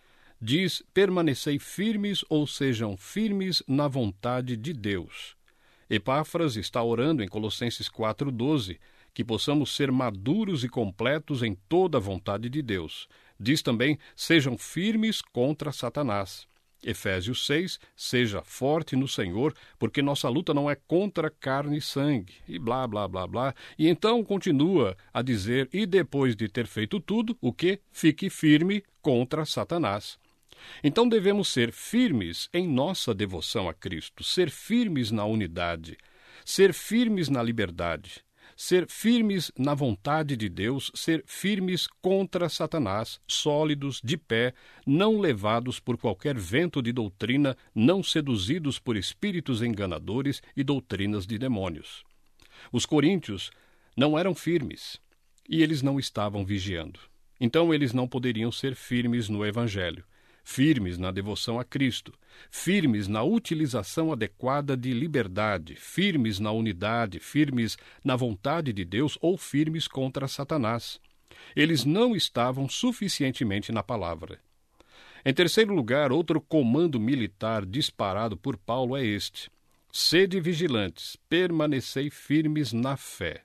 Diz, permanecei firmes ou sejam firmes na vontade de Deus. Epáfras está orando em Colossenses quatro, doze, que possamos ser maduros e completos em toda a vontade de Deus. Diz também, sejam firmes contra Satanás. Efésios seis, seja forte no Senhor, porque nossa luta não é contra carne e sangue, e blá, blá, blá, blá. E então continua a dizer, e depois de ter feito tudo, o que? Fique firme contra Satanás. Então devemos ser firmes em nossa devoção a Cristo, ser firmes na unidade, ser firmes na liberdade, ser firmes na vontade de Deus, ser firmes contra Satanás, sólidos, de pé, não levados por qualquer vento de doutrina, não seduzidos por espíritos enganadores e doutrinas de demônios. Os coríntios não eram firmes e eles não estavam vigiando. Então eles não poderiam ser firmes no Evangelho, firmes na devoção a Cristo, firmes na utilização adequada de liberdade, firmes na unidade, firmes na vontade de Deus ou firmes contra Satanás. Eles não estavam suficientemente na palavra. Em terceiro lugar, outro comando militar disparado por Paulo é este: sede vigilantes, permanecei firmes na fé.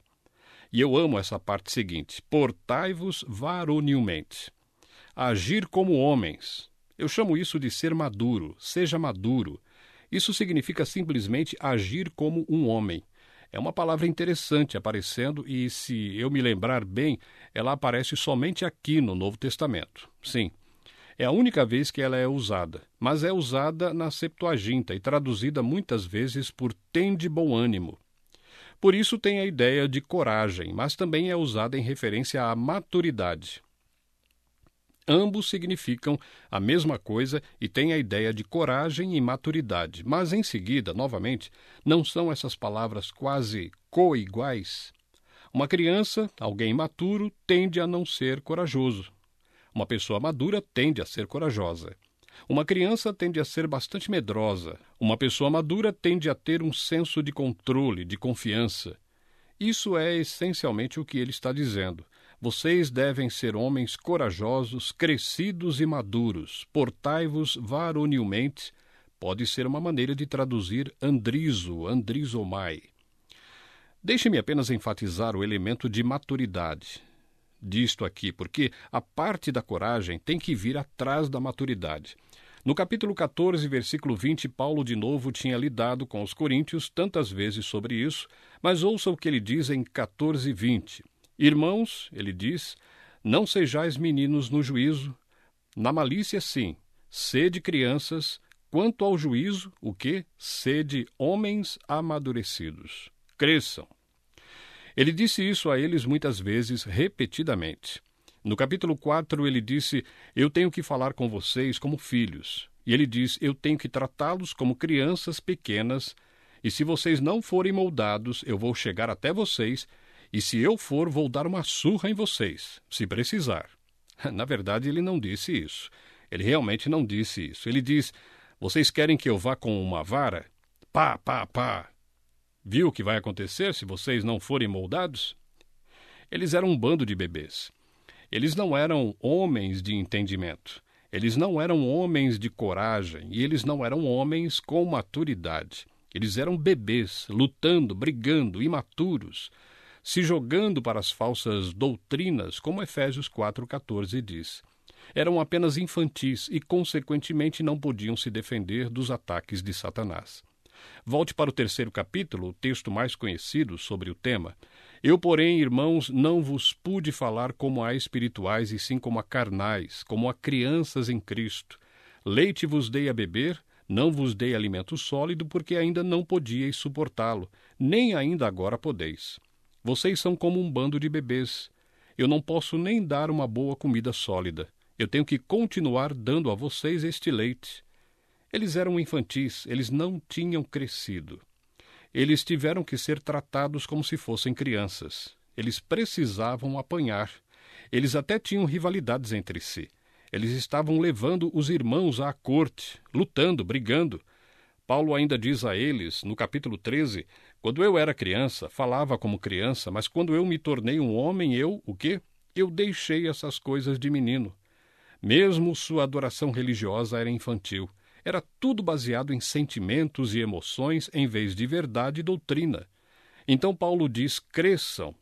E eu amo essa parte seguinte: portai-vos varonilmente. Agir como homens. Eu chamo isso de ser maduro, seja maduro. Isso significa simplesmente agir como um homem. É uma palavra interessante aparecendo e, se eu me lembrar bem, ela aparece somente aqui no Novo Testamento. Sim, é a única vez que ela é usada, mas é usada na Septuaginta e traduzida muitas vezes por tende bom ânimo. Por isso tem a ideia de coragem, mas também é usada em referência à maturidade. Ambos significam a mesma coisa e têm a ideia de coragem e maturidade, mas em seguida, novamente, não são essas palavras quase coiguais? Uma criança, alguém maturo, tende a não ser corajoso. Uma pessoa madura tende a ser corajosa. Uma criança tende a ser bastante medrosa. Uma pessoa madura tende a ter um senso de controle, de confiança. Isso é essencialmente o que ele está dizendo. Vocês devem ser homens corajosos, crescidos e maduros. Portai-vos varonilmente. Pode ser uma maneira de traduzir andrizo, andrizomai. Deixe-me apenas enfatizar o elemento de maturidade disto aqui, porque a parte da coragem tem que vir atrás da maturidade. No capítulo catorze, versículo vinte, Paulo de novo tinha lidado com os coríntios tantas vezes sobre isso, mas ouça o que ele diz em catorze, vinte. Irmãos, ele diz, não sejais meninos no juízo, na malícia sim, sede crianças, quanto ao juízo, o quê? Sede homens amadurecidos. Cresçam. Ele disse isso a eles muitas vezes, repetidamente. No capítulo quatro, ele disse, eu tenho que falar com vocês como filhos. E ele diz, eu tenho que tratá-los como crianças pequenas, e se vocês não forem moldados, eu vou chegar até vocês, e se eu for, vou dar uma surra em vocês, se precisar. Na verdade, ele não disse isso. Ele realmente não disse isso. Ele diz, vocês querem que eu vá com uma vara? Pá, pá, pá. Viu o que vai acontecer se vocês não forem moldados? Eles eram um bando de bebês. Eles não eram homens de entendimento. Eles não eram homens de coragem. E eles não eram homens com maturidade. Eles eram bebês, lutando, brigando, imaturos, se jogando para as falsas doutrinas, como Efésios quatro, catorze diz. Eram apenas infantis e, consequentemente, não podiam se defender dos ataques de Satanás. Volte para o terceiro capítulo, o texto mais conhecido sobre o tema. Eu, porém, irmãos, não vos pude falar como a espirituais, e sim como a carnais, como a crianças em Cristo. Leite vos dei a beber, não vos dei alimento sólido, porque ainda não podíeis suportá-lo, nem ainda agora podeis. Vocês são como um bando de bebês. Eu não posso nem dar uma boa comida sólida. Eu tenho que continuar dando a vocês este leite. Eles eram infantis, eles não tinham crescido. Eles tiveram que ser tratados como se fossem crianças. Eles precisavam apanhar. Eles até tinham rivalidades entre si. Eles estavam levando os irmãos à corte, lutando, brigando. Paulo ainda diz a eles, no capítulo treze, quando eu era criança, falava como criança, mas quando eu me tornei um homem, eu, o quê? Eu deixei essas coisas de menino. Mesmo sua adoração religiosa era infantil. Era tudo baseado em sentimentos e emoções em vez de verdade e doutrina. Então Paulo diz, cresçam.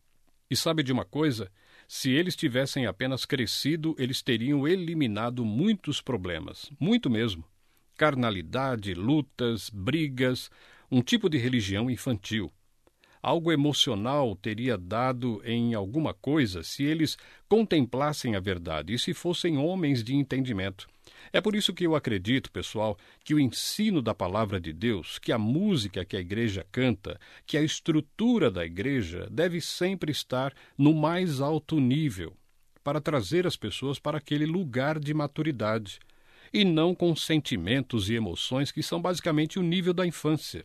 E sabe de uma coisa? Se eles tivessem apenas crescido, eles teriam eliminado muitos problemas. Muito mesmo. Carnalidade, lutas, brigas, um tipo de religião infantil. Algo emocional teria dado em alguma coisa se eles contemplassem a verdade e se fossem homens de entendimento. É por isso que eu acredito, pessoal, que o ensino da palavra de Deus, que a música que a igreja canta, que a estrutura da igreja deve sempre estar no mais alto nível, para trazer as pessoas para aquele lugar de maturidade, e não com sentimentos e emoções que são basicamente o nível da infância.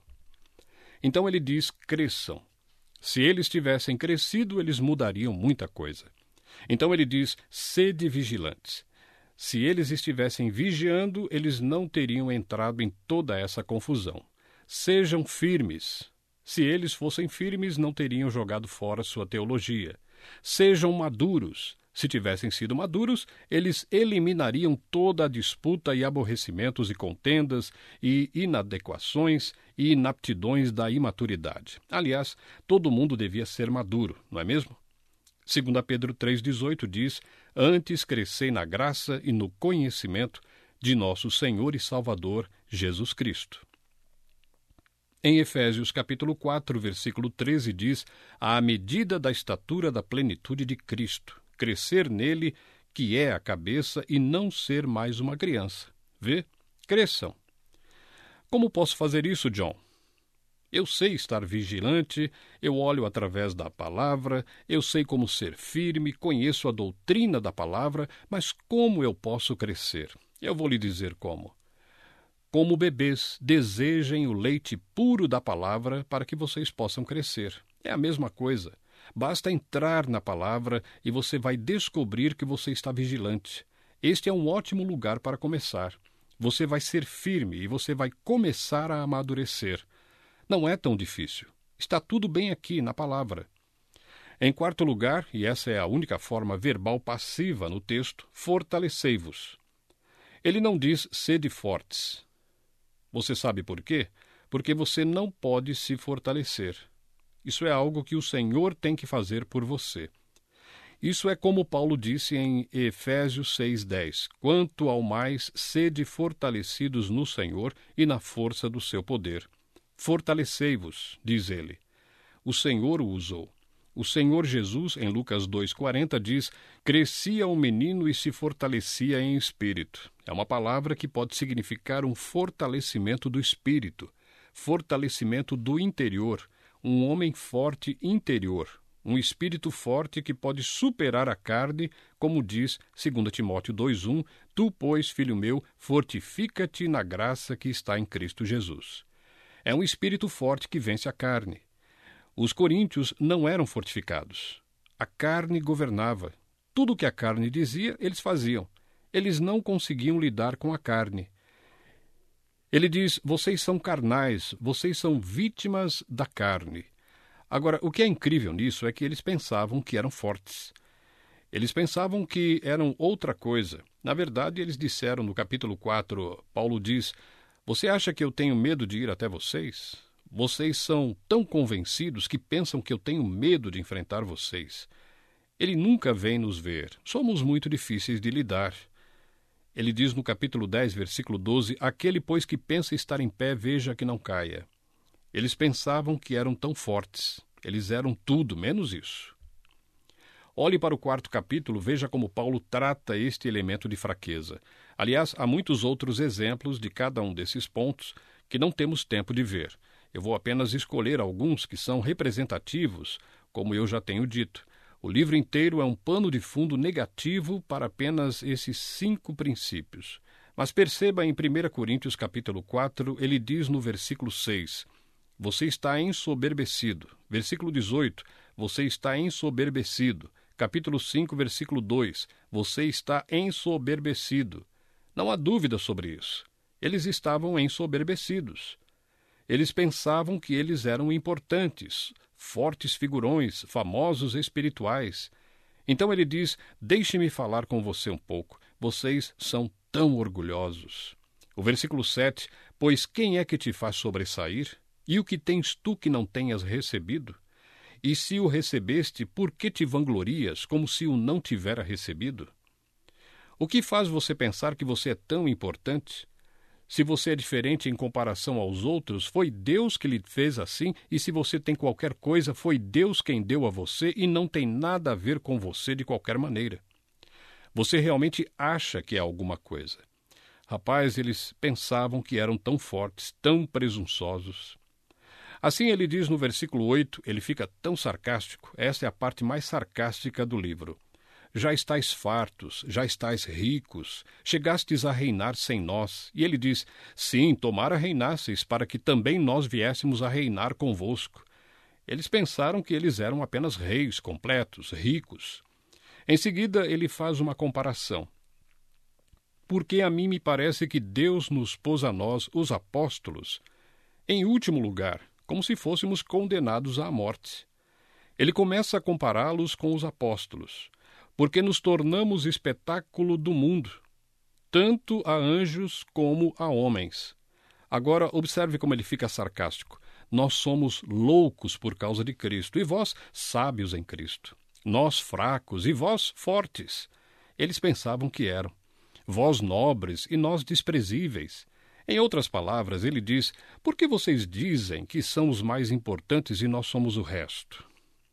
Então ele diz, cresçam. Se eles tivessem crescido, eles mudariam muita coisa. Então ele diz, sede vigilantes. Se eles estivessem vigiando, eles não teriam entrado em toda essa confusão. Sejam firmes. Se eles fossem firmes, não teriam jogado fora sua teologia. Sejam maduros. Se tivessem sido maduros, eles eliminariam toda a disputa e aborrecimentos e contendas e inadequações e inaptidões da imaturidade. Aliás, todo mundo devia ser maduro, não é mesmo? Segundo Pedro três, dezoito diz, antes crescei na graça e no conhecimento de nosso Senhor e Salvador Jesus Cristo. Em Efésios capítulo quatro, versículo treze diz, à medida da estatura da plenitude de Cristo, crescer nele, que é a cabeça, e não ser mais uma criança. Vê? Cresçam. Como posso fazer isso, John? Eu sei estar vigilante, eu olho através da palavra, eu sei como ser firme, conheço a doutrina da palavra, mas como eu posso crescer? Eu vou lhe dizer como. Como bebês, desejem o leite puro da palavra para que vocês possam crescer. É a mesma coisa. Basta entrar na palavra e você vai descobrir que você está vigilante. Este é um ótimo lugar para começar. Você vai ser firme e você vai começar a amadurecer. Não é tão difícil. Está tudo bem aqui na palavra. Em quarto lugar, e essa é a única forma verbal passiva no texto, fortalecei-vos. Ele não diz sede fortes. Você sabe por quê? Porque você não pode se fortalecer. Isso é algo que o Senhor tem que fazer por você. Isso é como Paulo disse em Efésios seis, dez. Quanto ao mais, sede fortalecidos no Senhor e na força do seu poder. Fortalecei-vos, diz ele. O Senhor o usou. O Senhor Jesus, em Lucas dois, quarenta, diz, crescia o menino e se fortalecia em espírito. É uma palavra que pode significar um fortalecimento do espírito, fortalecimento do interior, um homem forte interior, um espírito forte que pode superar a carne, como diz dois Timóteo dois, um, tu, pois, filho meu, fortifica-te na graça que está em Cristo Jesus. É um espírito forte que vence a carne. Os coríntios não eram fortificados. A carne governava. Tudo o que a carne dizia, eles faziam. Eles não conseguiam lidar com a carne. Ele diz, vocês são carnais, vocês são vítimas da carne. Agora, o que é incrível nisso é que eles pensavam que eram fortes. Eles pensavam que eram outra coisa. Na verdade, eles disseram no capítulo quatro, Paulo diz, você acha que eu tenho medo de ir até vocês? Vocês são tão convencidos que pensam que eu tenho medo de enfrentar vocês. Ele nunca vem nos ver. Somos muito difíceis de lidar. Ele diz no capítulo dez, versículo doze, aquele, pois, que pensa estar em pé, veja que não caia. Eles pensavam que eram tão fortes. Eles eram tudo, menos isso. Olhe para o quarto capítulo, veja como Paulo trata este elemento de fraqueza. Aliás, há muitos outros exemplos de cada um desses pontos que não temos tempo de ver. Eu vou apenas escolher alguns que são representativos, como eu já tenho dito. O livro inteiro é um pano de fundo negativo para apenas esses cinco princípios. Mas perceba em primeira Coríntios capítulo quatro, ele diz no versículo seis, você está ensoberbecido. Versículo dezoito, você está ensoberbecido. Capítulo cinco, versículo dois, você está ensoberbecido. Não há dúvida sobre isso. Eles estavam ensoberbecidos. Eles pensavam que eles eram importantes, fortes figurões, famosos espirituais. Então ele diz, deixe-me falar com você um pouco. Vocês são tão orgulhosos. O versículo sete, pois quem é que te faz sobressair? E o que tens tu que não tenhas recebido? E se o recebeste, por que te vanglorias, como se o não tivera recebido? O que faz você pensar que você é tão importante? Se você é diferente em comparação aos outros, foi Deus que lhe fez assim, e se você tem qualquer coisa, foi Deus quem deu a você e não tem nada a ver com você de qualquer maneira. Você realmente acha que é alguma coisa. Rapaz, eles pensavam que eram tão fortes, tão presunçosos. Assim ele diz no versículo oito, ele fica tão sarcástico, essa é a parte mais sarcástica do livro. Já estáis fartos, já estáis ricos, chegastes a reinar sem nós. E ele diz, sim, tomara reinasseis, para que também nós viéssemos a reinar convosco. Eles pensaram que eles eram apenas reis completos, ricos. Em seguida, ele faz uma comparação. Porque a mim me parece que Deus nos pôs a nós, os apóstolos, em último lugar, como se fôssemos condenados à morte. Ele começa a compará-los com os apóstolos, porque nos tornamos espetáculo do mundo, tanto a anjos como a homens. Agora, observe como ele fica sarcástico. Nós somos loucos por causa de Cristo, e vós sábios em Cristo. Nós fracos, e vós fortes. Eles pensavam que eram. Vós nobres, e nós desprezíveis. Em outras palavras, ele diz, por que vocês dizem que são os mais importantes e nós somos o resto?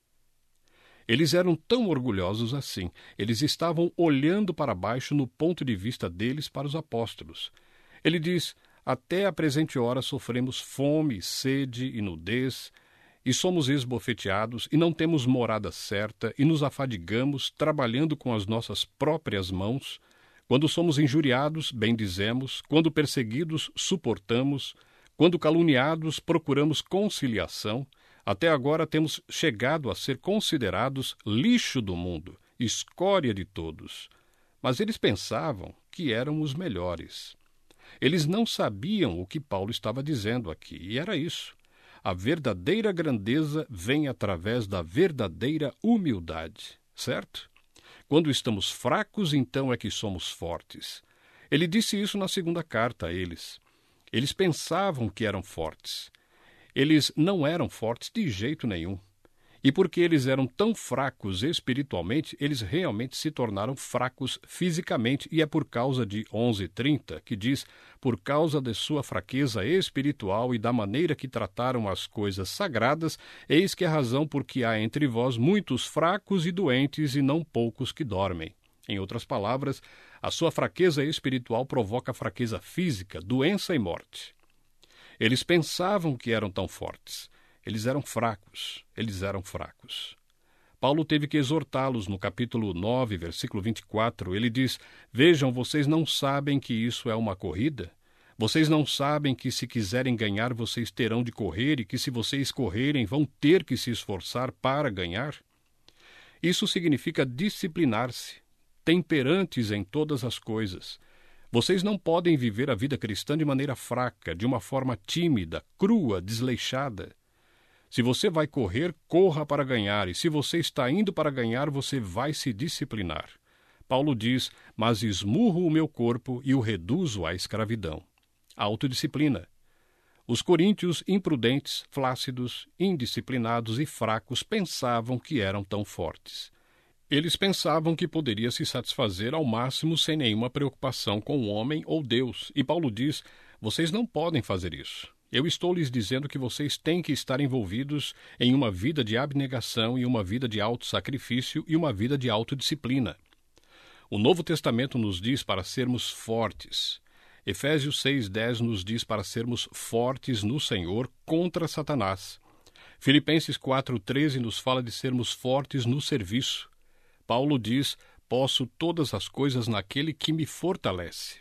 Eles eram tão orgulhosos assim. Eles estavam olhando para baixo no ponto de vista deles para os apóstolos. Ele diz, até a presente hora sofremos fome, sede e nudez, e somos esbofeteados, e não temos morada certa, e nos afadigamos, trabalhando com as nossas próprias mãos. Quando somos injuriados, bendizemos, quando perseguidos, suportamos, quando caluniados, procuramos conciliação. Até agora temos chegado a ser considerados lixo do mundo, escória de todos. Mas eles pensavam que eram os melhores. Eles não sabiam o que Paulo estava dizendo aqui, e era isso. A verdadeira grandeza vem através da verdadeira humildade, certo? Quando estamos fracos, então é que somos fortes. Ele disse isso na segunda carta a eles. Eles pensavam que eram fortes. Eles não eram fortes de jeito nenhum. E porque eles eram tão fracos espiritualmente, eles realmente se tornaram fracos fisicamente. E é por causa de onze trinta que diz, por causa de sua fraqueza espiritual e da maneira que trataram as coisas sagradas, eis que é a razão por que há entre vós muitos fracos e doentes e não poucos que dormem. Em outras palavras, a sua fraqueza espiritual provoca fraqueza física, doença e morte. Eles pensavam que eram tão fortes. Eles eram fracos, eles eram fracos. Paulo teve que exortá-los no capítulo nove, versículo vinte e quatro. Ele diz, vejam, vocês não sabem que isso é uma corrida? Vocês não sabem que se quiserem ganhar, vocês terão de correr e que se vocês correrem, vão ter que se esforçar para ganhar? Isso significa disciplinar-se, temperantes em todas as coisas. Vocês não podem viver a vida cristã de maneira fraca, de uma forma tímida, crua, desleixada. Se você vai correr, corra para ganhar, e se você está indo para ganhar, você vai se disciplinar. Paulo diz, mas esmurro o meu corpo e o reduzo à escravidão. Autodisciplina. Os coríntios, imprudentes, flácidos, indisciplinados e fracos, pensavam que eram tão fortes. Eles pensavam que poderia se satisfazer ao máximo sem nenhuma preocupação com o homem ou Deus. E Paulo diz, vocês não podem fazer isso. Eu estou lhes dizendo que vocês têm que estar envolvidos em uma vida de abnegação e uma vida de autossacrifício e uma vida de autodisciplina. O Novo Testamento nos diz para sermos fortes. Efésios seis, dez nos diz para sermos fortes no Senhor contra Satanás. Filipenses quatro, treze nos fala de sermos fortes no serviço. Paulo diz, posso todas as coisas naquele que me fortalece.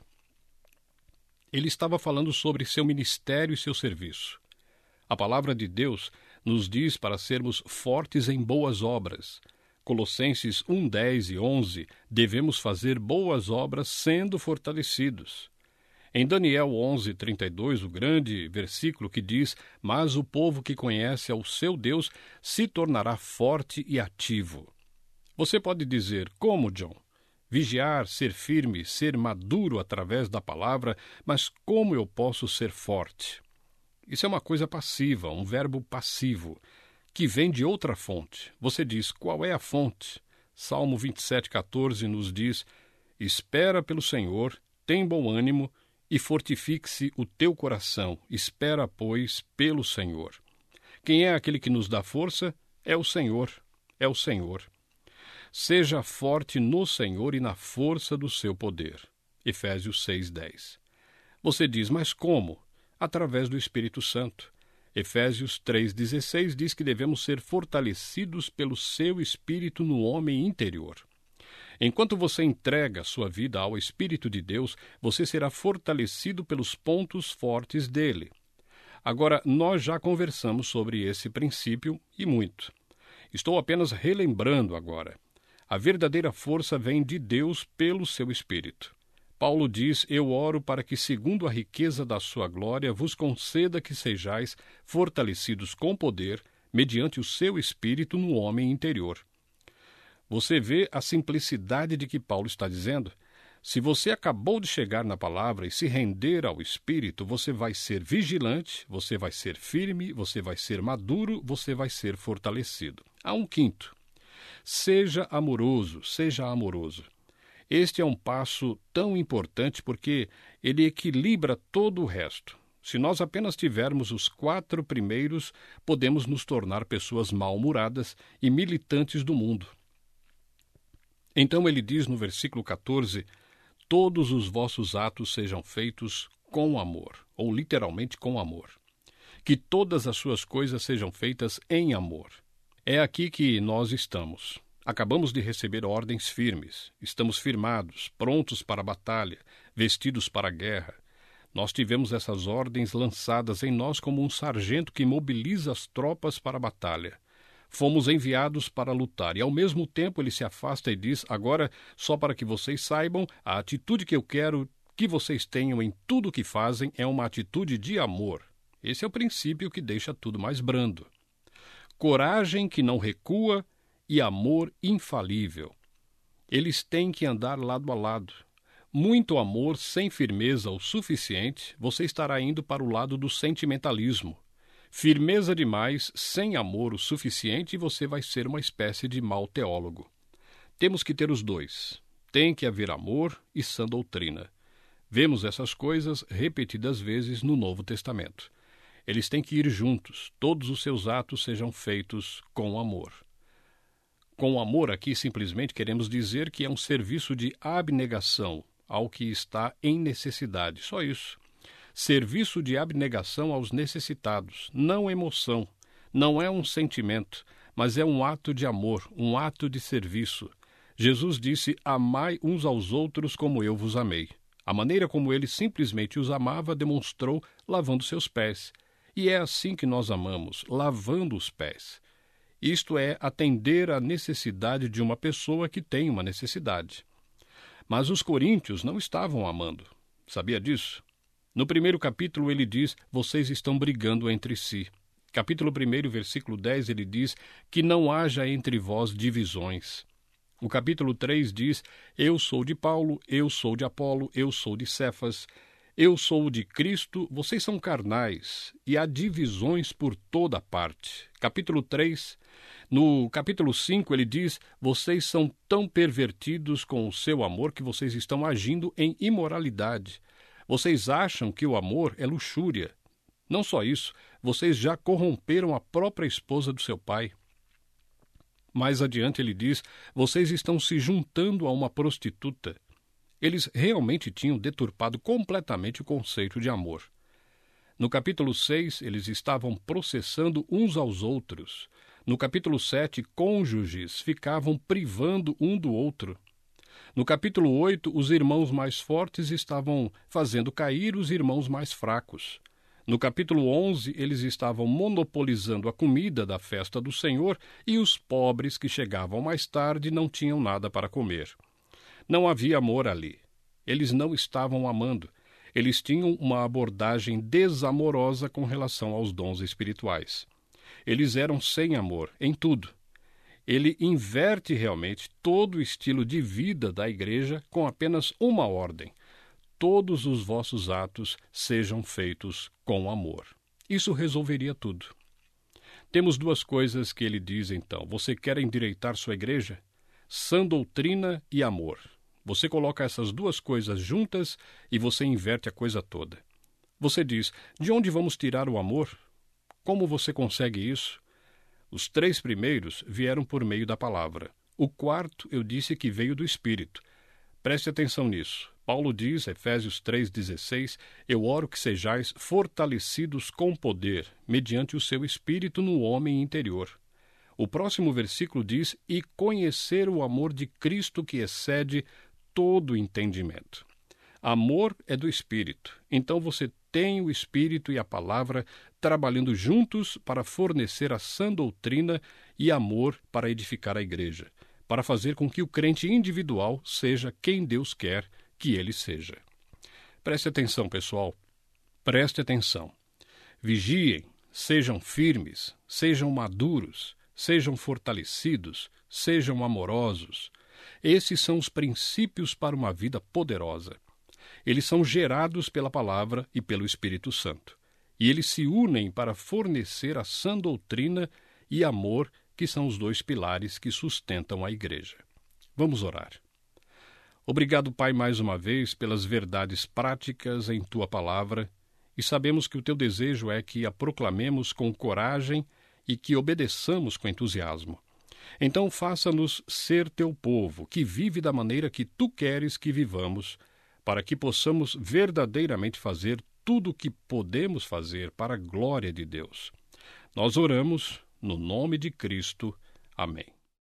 Ele estava falando sobre seu ministério e seu serviço. A palavra de Deus nos diz para sermos fortes em boas obras. Colossenses um, dez e onze, devemos fazer boas obras sendo fortalecidos. Em Daniel onze, trinta e dois, o grande versículo que diz, mas o povo que conhece ao seu Deus se tornará forte e ativo. Você pode dizer, como, John? Vigiar, ser firme, ser maduro através da palavra, mas como eu posso ser forte? Isso é uma coisa passiva, um verbo passivo, que vem de outra fonte. Você diz, qual é a fonte? Salmo vinte e sete, quatorze nos diz, espera pelo Senhor, tem bom ânimo e fortifique-se o teu coração. Espera, pois, pelo Senhor. Quem é aquele que nos dá força? É o Senhor, é o Senhor. Seja forte no Senhor e na força do seu poder. Efésios seis, dez. Você diz, mas como? Através do Espírito Santo. Efésios três, dezesseis diz que devemos ser fortalecidos pelo seu Espírito no homem interior. Enquanto você entrega sua vida ao Espírito de Deus, você será fortalecido pelos pontos fortes dele. Agora, nós já conversamos sobre esse princípio e muito. Estou apenas relembrando agora. A verdadeira força vem de Deus pelo seu Espírito. Paulo diz, eu oro para que, segundo a riqueza da sua glória, vos conceda que sejais fortalecidos com poder, mediante o seu Espírito no homem interior. Você vê a simplicidade de que Paulo está dizendo? Se você acabou de chegar na palavra e se render ao Espírito, você vai ser vigilante, você vai ser firme, você vai ser maduro, você vai ser fortalecido. Há um quinto. Seja amoroso, seja amoroso. Este é um passo tão importante porque ele equilibra todo o resto. Se nós apenas tivermos os quatro primeiros, podemos nos tornar pessoas mal-humoradas e militantes do mundo. Então ele diz no versículo quatorze, todos os vossos atos sejam feitos com amor, ou literalmente com amor. Que todas as suas coisas sejam feitas em amor. É aqui que nós estamos. Acabamos de receber ordens firmes. Estamos firmados, prontos para a batalha, vestidos para a guerra. Nós tivemos essas ordens lançadas em nós como um sargento que mobiliza as tropas para a batalha. Fomos enviados para lutar e, ao mesmo tempo, ele se afasta e diz, agora, só para que vocês saibam, a atitude que eu quero que vocês tenham em tudo o que fazem é uma atitude de amor. Esse é o princípio que deixa tudo mais brando. Coragem que não recua e amor infalível. Eles têm que andar lado a lado. Muito amor sem firmeza o suficiente, você estará indo para o lado do sentimentalismo. Firmeza demais, sem amor o suficiente, e você vai ser uma espécie de mau teólogo. Temos que ter os dois. Tem que haver amor e sã doutrina. Vemos essas coisas repetidas vezes no Novo Testamento. Eles têm que ir juntos, todos os seus atos sejam feitos com amor. Com amor aqui simplesmente queremos dizer que é um serviço de abnegação ao que está em necessidade, só isso. Serviço de abnegação aos necessitados, não emoção, não é um sentimento, mas é um ato de amor, um ato de serviço. Jesus disse, amai uns aos outros como eu vos amei. A maneira como ele simplesmente os amava demonstrou lavando seus pés. E é assim que nós amamos, lavando os pés. Isto é, atender à necessidade de uma pessoa que tem uma necessidade. Mas os coríntios não estavam amando. Sabia disso? No primeiro capítulo ele diz, vocês estão brigando entre si. Capítulo primeiro, versículo dez, ele diz que não haja entre vós divisões. O capítulo três diz, eu sou de Paulo, eu sou de Apolo, eu sou de Cefas, eu sou de Cristo, vocês são carnais, e há divisões por toda parte. Capítulo três, No capítulo cinco, ele diz: vocês são tão pervertidos com o seu amor que vocês estão agindo em imoralidade. Vocês acham que o amor é luxúria. Não só isso, vocês já corromperam a própria esposa do seu pai. Mais adiante ele diz: vocês estão se juntando a uma prostituta. Eles realmente tinham deturpado completamente o conceito de amor. No capítulo seis, eles estavam processando uns aos outros. No capítulo sete, cônjuges ficavam privando um do outro. No capítulo oito, os irmãos mais fortes estavam fazendo cair os irmãos mais fracos. No capítulo onze, eles estavam monopolizando a comida da festa do Senhor e os pobres que chegavam mais tarde não tinham nada para comer. Não havia amor ali. Eles não estavam amando. Eles tinham uma abordagem desamorosa com relação aos dons espirituais. Eles eram sem amor em tudo. Ele inverte realmente todo o estilo de vida da igreja com apenas uma ordem: todos os vossos atos sejam feitos com amor. Isso resolveria tudo. Temos duas coisas que ele diz então. Você quer endireitar sua igreja? Sã doutrina e amor. Você coloca essas duas coisas juntas e você inverte a coisa toda. Você diz: de onde vamos tirar o amor? Como você consegue isso? Os três primeiros vieram por meio da palavra. O quarto eu disse que veio do Espírito. Preste atenção nisso. Paulo diz, Efésios três dezesseis, eu oro que sejais fortalecidos com poder, mediante o seu Espírito no homem interior. O próximo versículo diz, e conhecer o amor de Cristo que excede todo entendimento. Amor é do Espírito. Então você tem o Espírito e a palavra trabalhando juntos para fornecer a sã doutrina e amor para edificar a igreja, para fazer com que o crente individual seja quem Deus quer que ele seja. Preste atenção, pessoal. Preste atenção. Vigiem, sejam firmes, sejam maduros, sejam fortalecidos, sejam amorosos. Esses são os princípios para uma vida poderosa. Eles são gerados pela palavra e pelo Espírito Santo. E eles se unem para fornecer a sã doutrina e amor, que são os dois pilares que sustentam a igreja. Vamos orar. Obrigado, Pai, mais uma vez, pelas verdades práticas em Tua palavra, e sabemos que o Teu desejo é que a proclamemos com coragem e que obedeçamos com entusiasmo. Então faça-nos ser Teu povo, que vive da maneira que Tu queres que vivamos, para que possamos verdadeiramente fazer tudo o que podemos fazer para a glória de Deus. Nós oramos no nome de Cristo. Amém.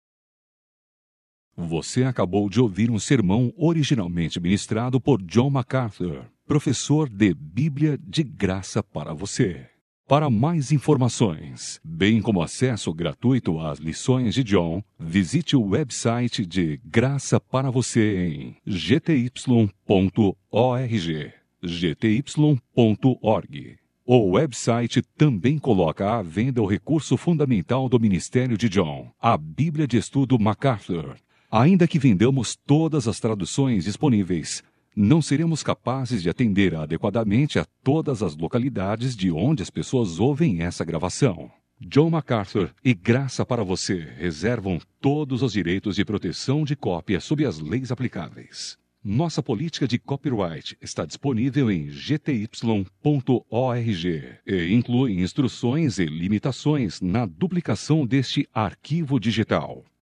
Você acabou de ouvir um sermão originalmente ministrado por John MacArthur, professor de Bíblia de Graça para você. Para mais informações, bem como acesso gratuito às lições de John, visite o website de Graça para Você em g t y ponto org. g t y ponto org. O website também coloca à venda o recurso fundamental do ministério de John, a Bíblia de Estudo MacArthur. Ainda que vendamos todas as traduções disponíveis, não seremos capazes de atender adequadamente a todas as localidades de onde as pessoas ouvem essa gravação. John MacArthur e Graça para Você reservam todos os direitos de proteção de cópia sob as leis aplicáveis. Nossa política de copyright está disponível em g t y ponto org e inclui instruções e limitações na duplicação deste arquivo digital.